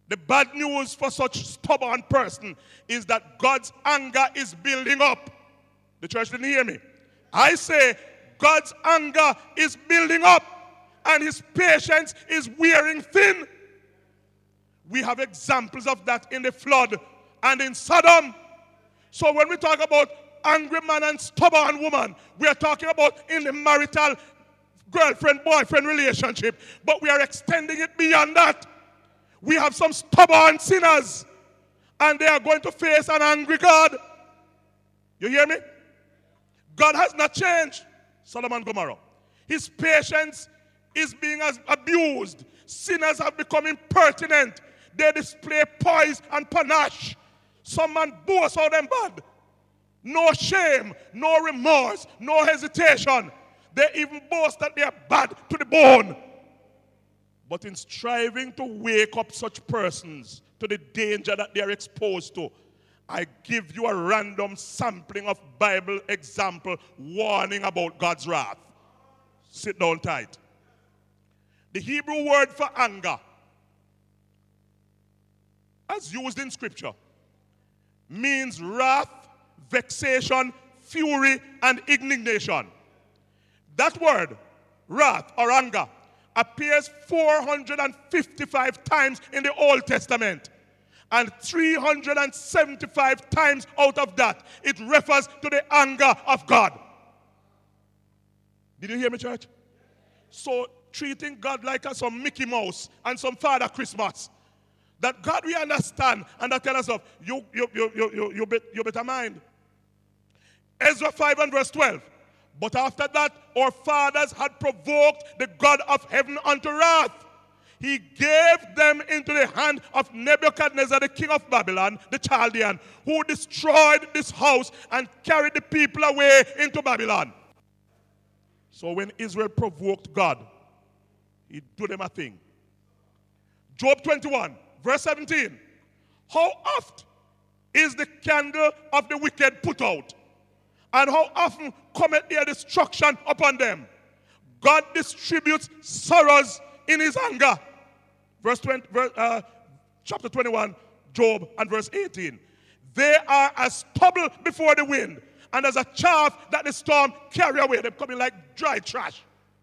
The bad news for such stubborn person is that God's anger is building up. The church didn't hear me. I say God's anger is building up and his patience is wearing thin. We have examples of that in the flood and in Sodom. So when we talk about angry man and stubborn woman, we are talking about in the marital girlfriend-boyfriend relationship, but we are extending it beyond that. We have some stubborn sinners, and they are going to face an angry God. You hear me? God has not changed. Sodom and Gomorrah. His patience is being abused. Sinners have become impertinent. They display poise and panache. Some man boasts of them bad. No shame, no remorse, no hesitation. They even boast that they are bad to the bone. But in striving to wake up such persons to the danger that they are exposed to, I give you a random sampling of Bible example warning about God's wrath. Sit down tight. The Hebrew word for anger, as used in Scripture, means wrath, vexation, fury, and indignation. That word, wrath or anger, appears four hundred fifty-five times in the Old Testament. And three hundred seventy-five times out of that, it refers to the anger of God. Did you hear me, church? So, treating God like a, some Mickey Mouse and some Father Christmas. That God we understand and that tell us of, you, you, you, you, you, you, bet, you better mind. Ezra five and verse twelve. But after that, our fathers had provoked the God of heaven unto wrath. He gave them into the hand of Nebuchadnezzar, the king of Babylon, the Chaldean, who destroyed this house and carried the people away into Babylon. So when Israel provoked God, he did them a thing. Job twenty-one, verse seventeen. How oft is the candle of the wicked put out? And how often cometh their destruction upon them? God distributes sorrows in his anger. Verse twenty, verse, uh, chapter twenty-one, Job, and verse eighteen. They are as stubble before the wind, and as a chaff that the storm carry away. They're coming like dry trash.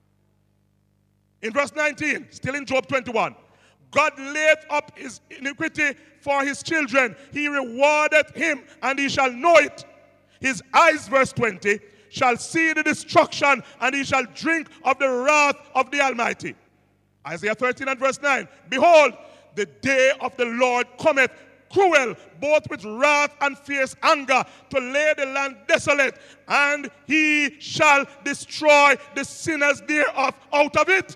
In verse nineteen, still in Job twenty-one, God laid up his iniquity for his children. He rewarded him, and he shall know it. His eyes, verse twenty, shall see the destruction, and he shall drink of the wrath of the Almighty. Isaiah thirteen and verse nine. Behold, the day of the Lord cometh, cruel, both with wrath and fierce anger, to lay the land desolate, and he shall destroy the sinners thereof out of it.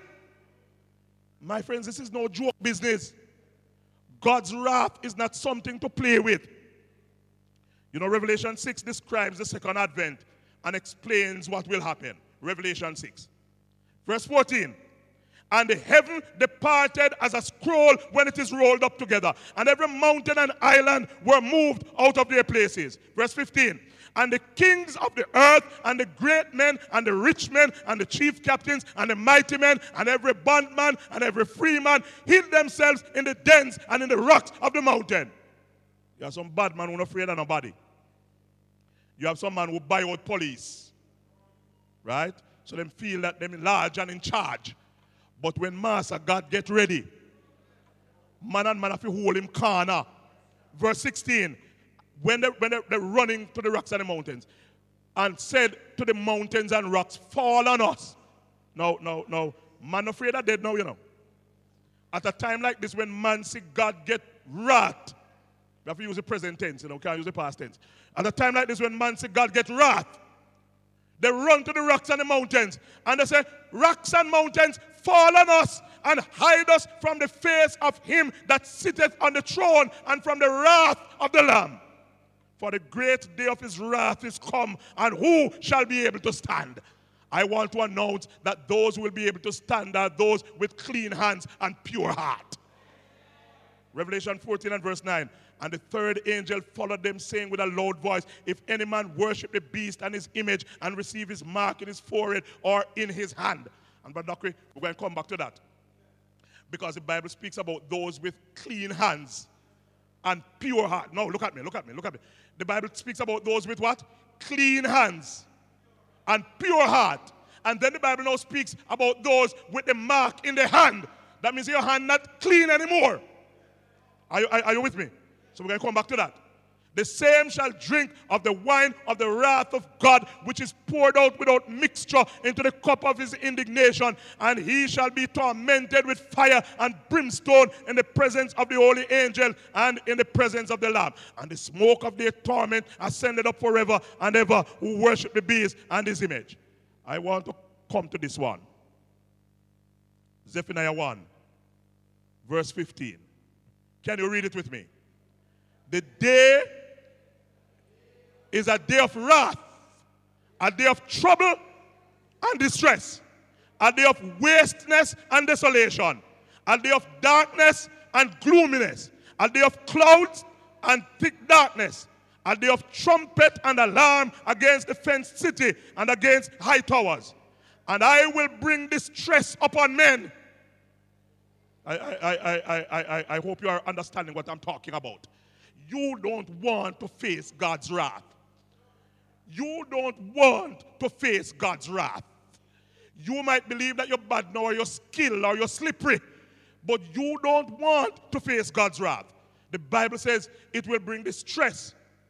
My friends, this is no joke business. God's wrath is not something to play with. You know, Revelation six describes the second advent and explains what will happen. Revelation six. Verse fourteen. And the heaven departed as a scroll when it is rolled up together. And every mountain and island were moved out of their places. Verse fifteen. And the kings of the earth, and the great men, and the rich men, and the chief captains, and the mighty men, and every bondman, and every free man, hid themselves in the dens and in the rocks of the mountain. You have some bad man who are not afraid of nobody. You have some man who buy out police. Right? So them feel that them large and in charge. But when Master God get ready, man and man have to hold him corner. Verse sixteen. When, they, when they, they're running to the rocks and the mountains, and said to the mountains and rocks, fall on us. No, no, no. Man afraid of dead now, you know. At a time like this, when man see God get wrath, we have to use the present tense, you know, we can't use the past tense. At a time like this, when man see God get wrath, they run to the rocks and the mountains, and they say, rocks and mountains, fall on us, and hide us from the face of him that sitteth on the throne, and from the wrath of the Lamb. For the great day of his wrath is come, and who shall be able to stand? I want to announce that those who will be able to stand are those with clean hands and pure heart. Revelation fourteen and verse nine. And the third angel followed them, saying with a loud voice, if any man worship the beast and his image, and receive his mark in his forehead or in his hand. And Brother Dockery, we're going to come back to that. Because the Bible speaks about those with clean hands and pure heart. No, look at me, look at me, look at me. The Bible speaks about those with what? Clean hands and pure heart. And then the Bible now speaks about those with the mark in the hand. That means your hand not clean anymore. Are you, are, are you with me? So we're going to come back to that. The same shall drink of the wine of the wrath of God, which is poured out without mixture into the cup of his indignation. And he shall be tormented with fire and brimstone in the presence of the holy angel and in the presence of the Lamb. And the smoke of their torment ascended up forever and ever, who worship the beast and his image. I want to come to this one. Zephaniah one, verse fifteen. Can you read it with me? The day is a day of wrath, a day of trouble and distress, a day of wasteness and desolation, a day of darkness and gloominess, a day of clouds and thick darkness, a day of trumpet and alarm against the fenced city and against high towers. And I will bring distress upon men. I, I, I, I, I, I hope you are understanding what I'm talking about. You don't want to face God's wrath. You don't want to face God's wrath. You might believe that you're bad now, or you're skilled, or you're slippery, but you don't want to face God's wrath. The Bible says it will bring distress.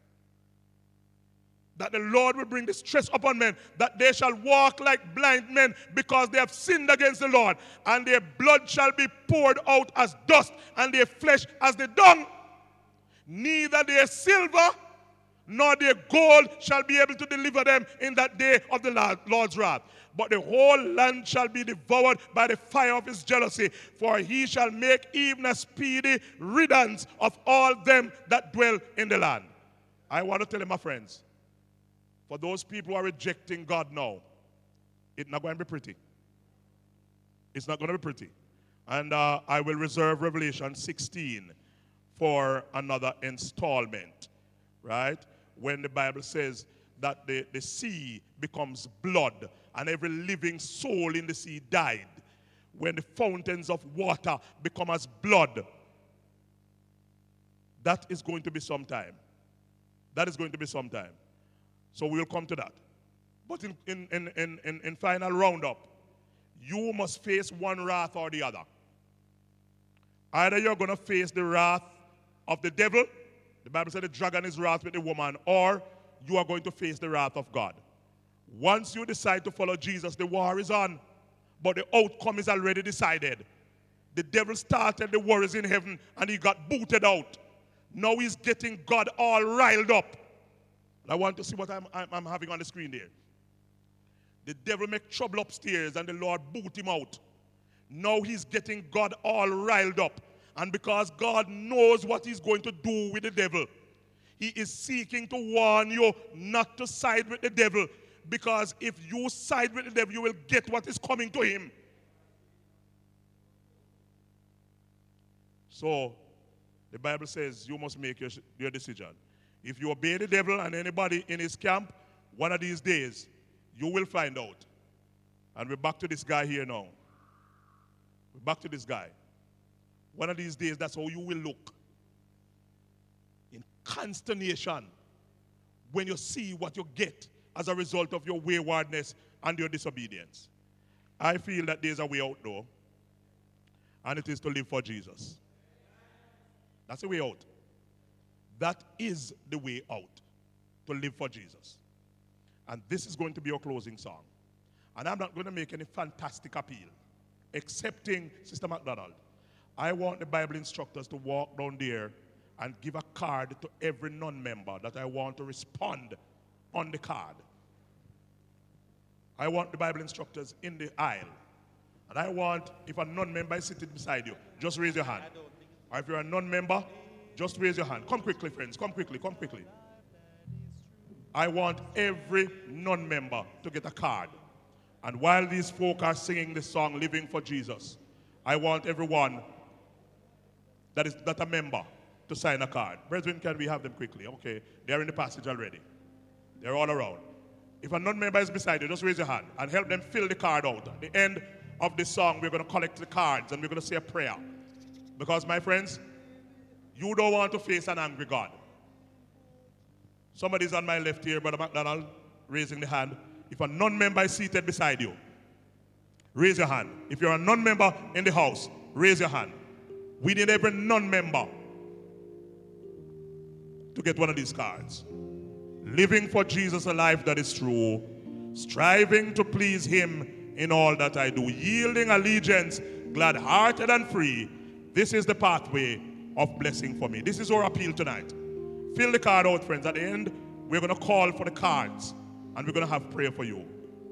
That the Lord will bring distress upon men, that they shall walk like blind men because they have sinned against the Lord, and their blood shall be poured out as dust, and their flesh as the dung. Neither their silver nor their gold shall be able to deliver them in that day of the Lord's wrath. But the whole land shall be devoured by the fire of his jealousy, for he shall make even a speedy riddance of all them that dwell in the land. I want to tell you, my friends, for those people who are rejecting God now, it's not going to be pretty. It's not going to be pretty. And uh, I will reserve Revelation sixteen for another installment, right? When the Bible says that the, the sea becomes blood and every living soul in the sea died. When the fountains of water become as blood. That is going to be sometime. That is going to be sometime. So we will come to that. But in, in, in, in, in, in final roundup, you must face one wrath or the other. Either you're going to face the wrath of the devil, the Bible said the dragon is wrath with the woman, or you are going to face the wrath of God. Once you decide to follow Jesus, the war is on, but the outcome is already decided. The devil started the wars in heaven and he got booted out. Now he's getting God all riled up. I want to see what I'm, I'm, I'm having on the screen there. The devil make trouble upstairs and the Lord boot him out. Now he's getting God all riled up. And because God knows what he's going to do with the devil, he is seeking to warn you not to side with the devil. Because if you side with the devil, you will get what is coming to him. So, the Bible says you must make your, your decision. If you obey the devil and anybody in his camp, one of these days, you will find out. And we're back to this guy here now. We're back to this guy. One of these days, that's how you will look. In consternation when you see what you get as a result of your waywardness and your disobedience. I feel that there's a way out, though, and it is to live for Jesus. That's the way out. That is the way out, to live for Jesus. And this is going to be your closing song. And I'm not going to make any fantastic appeal, excepting Sister McDonald. I want the Bible instructors to walk down there and give a card to every non-member that I want to respond on the card. I want the Bible instructors in the aisle. And I want, if a non-member is sitting beside you, just raise your hand. Or if you're a non-member, just raise your hand. Come quickly, friends. Come quickly. Come quickly. I want every non-member to get a card. And while these folk are singing the song, Living for Jesus, I want everyone that is not a member to sign a card. Brethren, can we have them quickly? Okay, they're in the passage already. They're all around. If a non-member is beside you, just raise your hand and help them fill the card out. At the end of this song, we're going to collect the cards and we're going to say a prayer. Because, my friends, you don't want to face an angry God. Somebody's on my left here, Brother McDonald, raising the hand. If a non-member is seated beside you, raise your hand. If you're a non-member in the house, raise your hand. We need every non-member to get one of these cards. Living for Jesus a life that is true, striving to please him in all that I do, yielding allegiance, glad-hearted and free. This is the pathway of blessing for me. This is our appeal tonight. Fill the card out, friends. At the end, we're going to call for the cards and we're going to have prayer for you.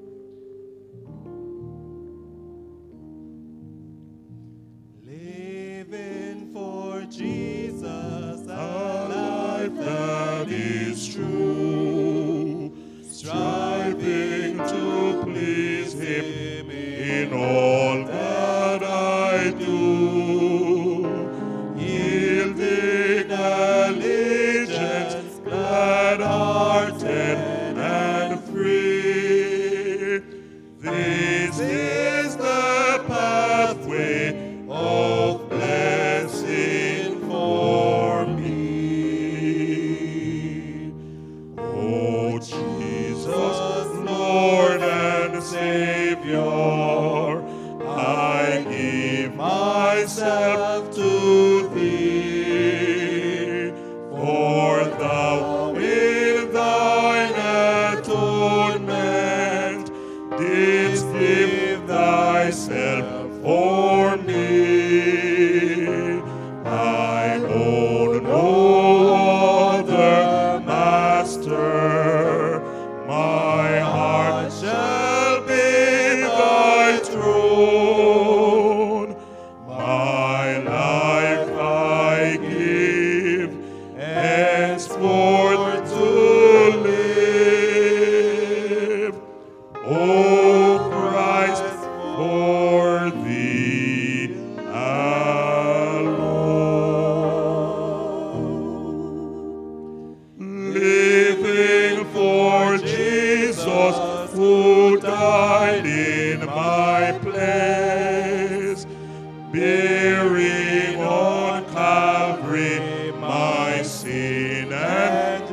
Living for Jesus, A life that is true, striving to please him in all that I do, yielding allegiance, glad-hearted and free. This is the pathway of blessing for me. Oh, Jesus, Lord and Savior, I give myself to thee, for thou in thine atonement didst give thyself for me. I own no other master, my heart shall be thy throne. My life I give henceforth to live, O Christ, for thee alone. Living for Jesus, who died in my place, bearing on Calvary my sin and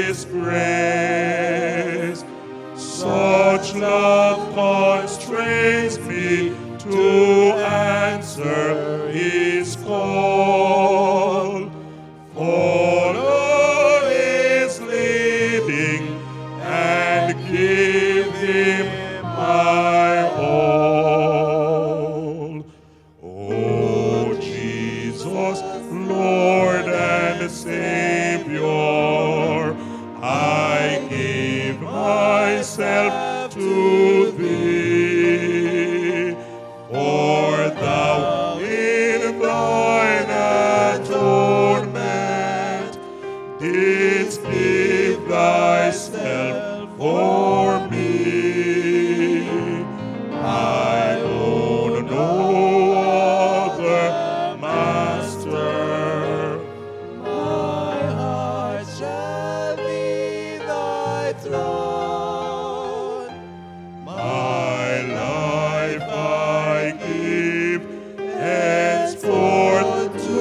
disgrace. Such love constrains me to answer his call. Follow his leading and give him my all. Oh, Jesus, Lord and Savior, I give myself to thee, for thou in thine atonement didst give thyself for me. I own no other master. my heart shall be thy throne. My life I give henceforth to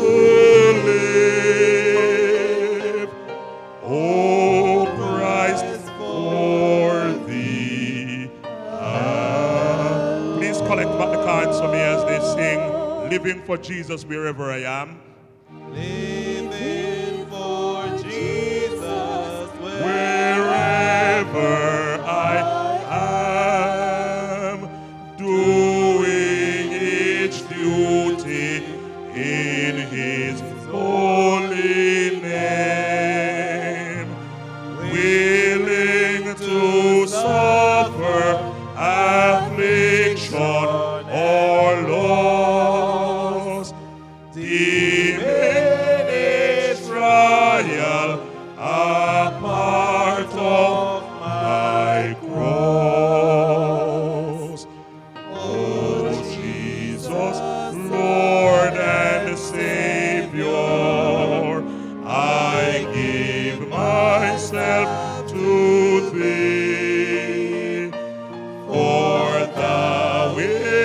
live, O Christ, for thee. Ah. Please collect back the cards for me as they sing Living for Jesus Wherever I Am. Living for Jesus Wherever I am, doing each duty in his holy name, willing to suffer affliction or loss, deeming each trial a part of my cross. Oh, Jesus, Lord and Savior, I give myself to thee, for thou in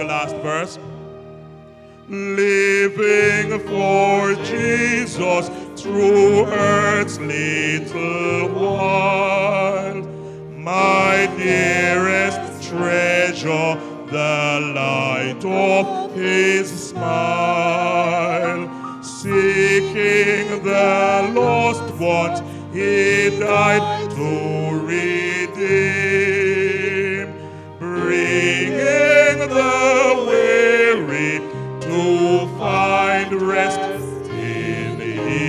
last verse. Living for Jesus through earth's little while, my dearest treasure, the light of his smile, seeking the lost ones, he died to redeem, bringing the weary to find rest in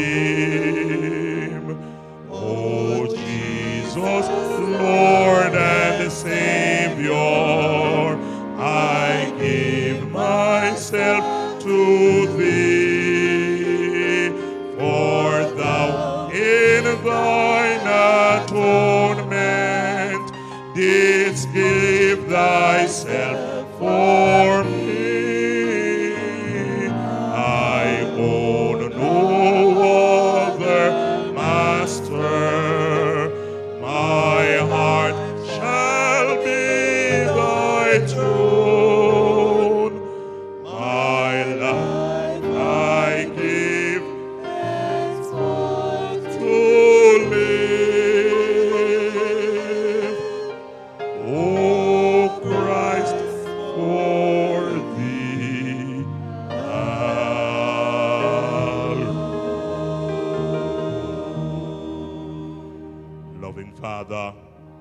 him. Oh Jesus, Lord and Savior, I give myself to thee, for thou in thine atonement didst give thyself for me. I own no other master, my heart shall be thy throne, my life I give to live. O Christ, for thee I'll. Loving Father,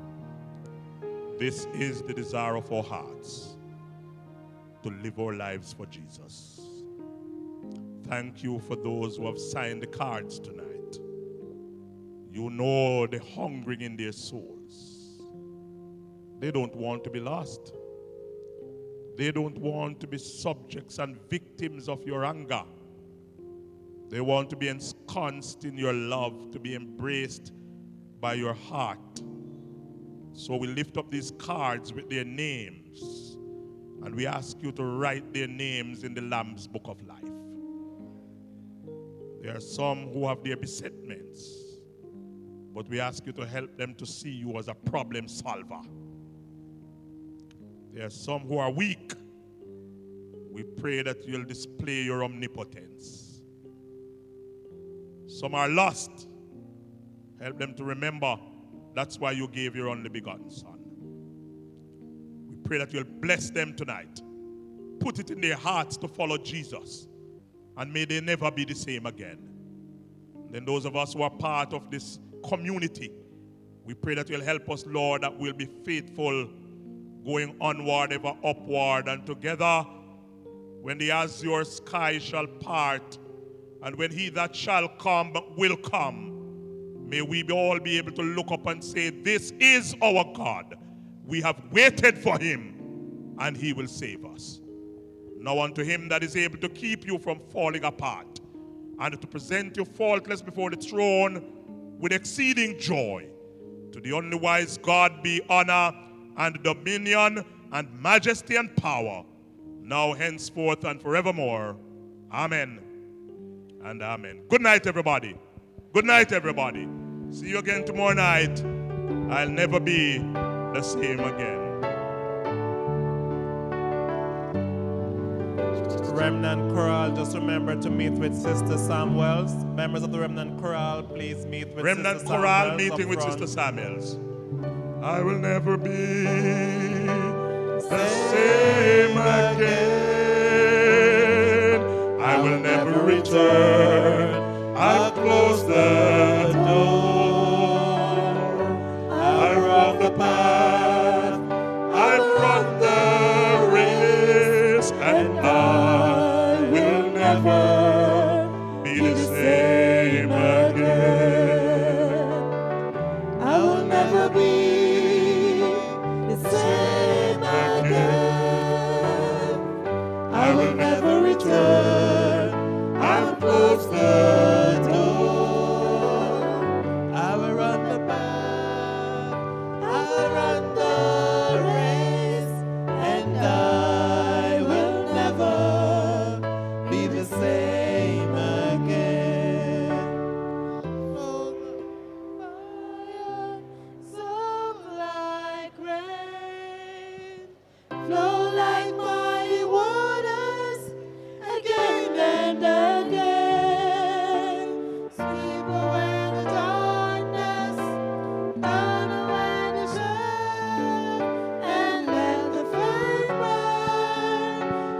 this is the desire of our hearts, to live our lives for Jesus. Thank you for those who have signed the cards tonight. You know the hungering in their souls. They don't want to be lost. They don't want to be subjects and victims of your anger. They want to be ensconced in your love, to be embraced by your heart. So we lift up these cards with their names, and we ask you to write their names in the Lamb's Book of Life. There are some who have their besetments, but we ask you to help them to see you as a problem solver. There are some who are weak. We pray that you'll display your omnipotence. Some are lost. Help them to remember that's why you gave your only begotten Son. We pray that you'll bless them tonight. Put it in their hearts to follow Jesus, and may they never be the same again. And then those of us who are part of this community, we pray that you'll help us, Lord, that we'll be faithful, going onward, ever upward, and together, when the azure sky shall part, and when he that shall come will come, may we all be able to look up and say, this is our God. We have waited for him, and he will save us. Now unto him that is able to keep you from falling apart, and to present you faultless before the throne with exceeding joy, to the only wise God be honor and dominion and majesty and power, now, henceforth, and forevermore. Amen and amen. Good night, everybody. Good night, everybody. See you again tomorrow night. I'll never be the same again. Remnant Chorale, just remember to meet with Sister Samuels. Members of the Remnant Chorale, please meet with Remnant Sister Chorale Samuels meeting with front. Sister Samuels. I will never be the same again. I will never return. I've closed the door. I walk the path. I run the race, and I will never be the same again. I will never be the same again. I will never return. I've closed the door. I will run the path. I will run the race, and I will never be the same again. Oh, fire, soft like rain, flow like mighty waters.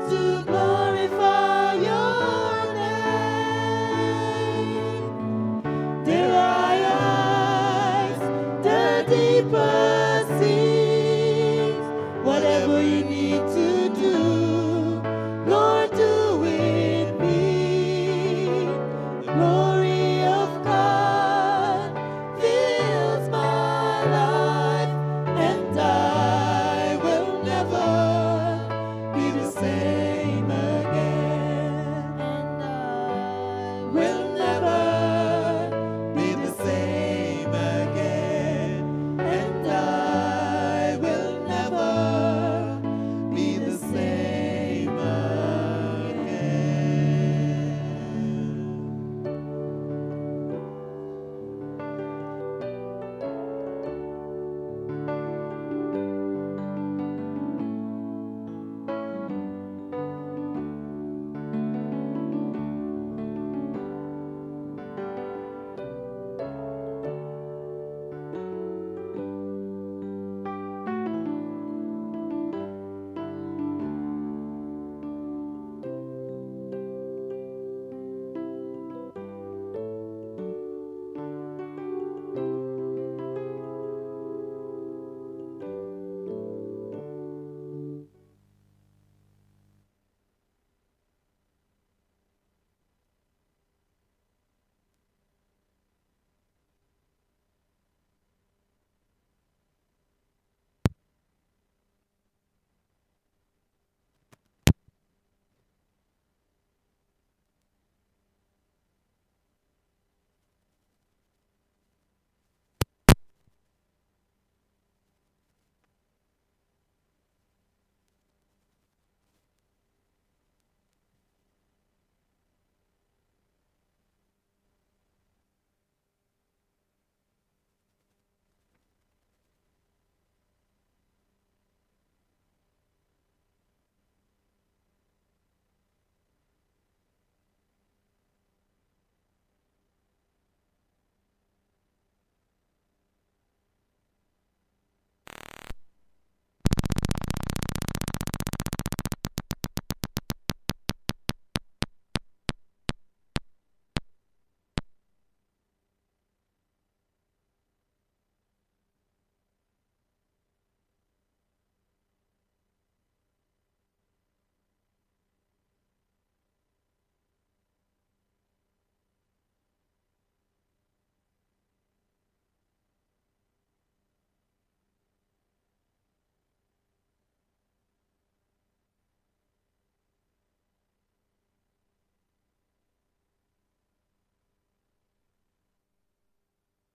to glorify your name. There are eyes, the deeper seas, whatever you need to do, Lord, do with me. The glory of God fills my life, and I will never be the same.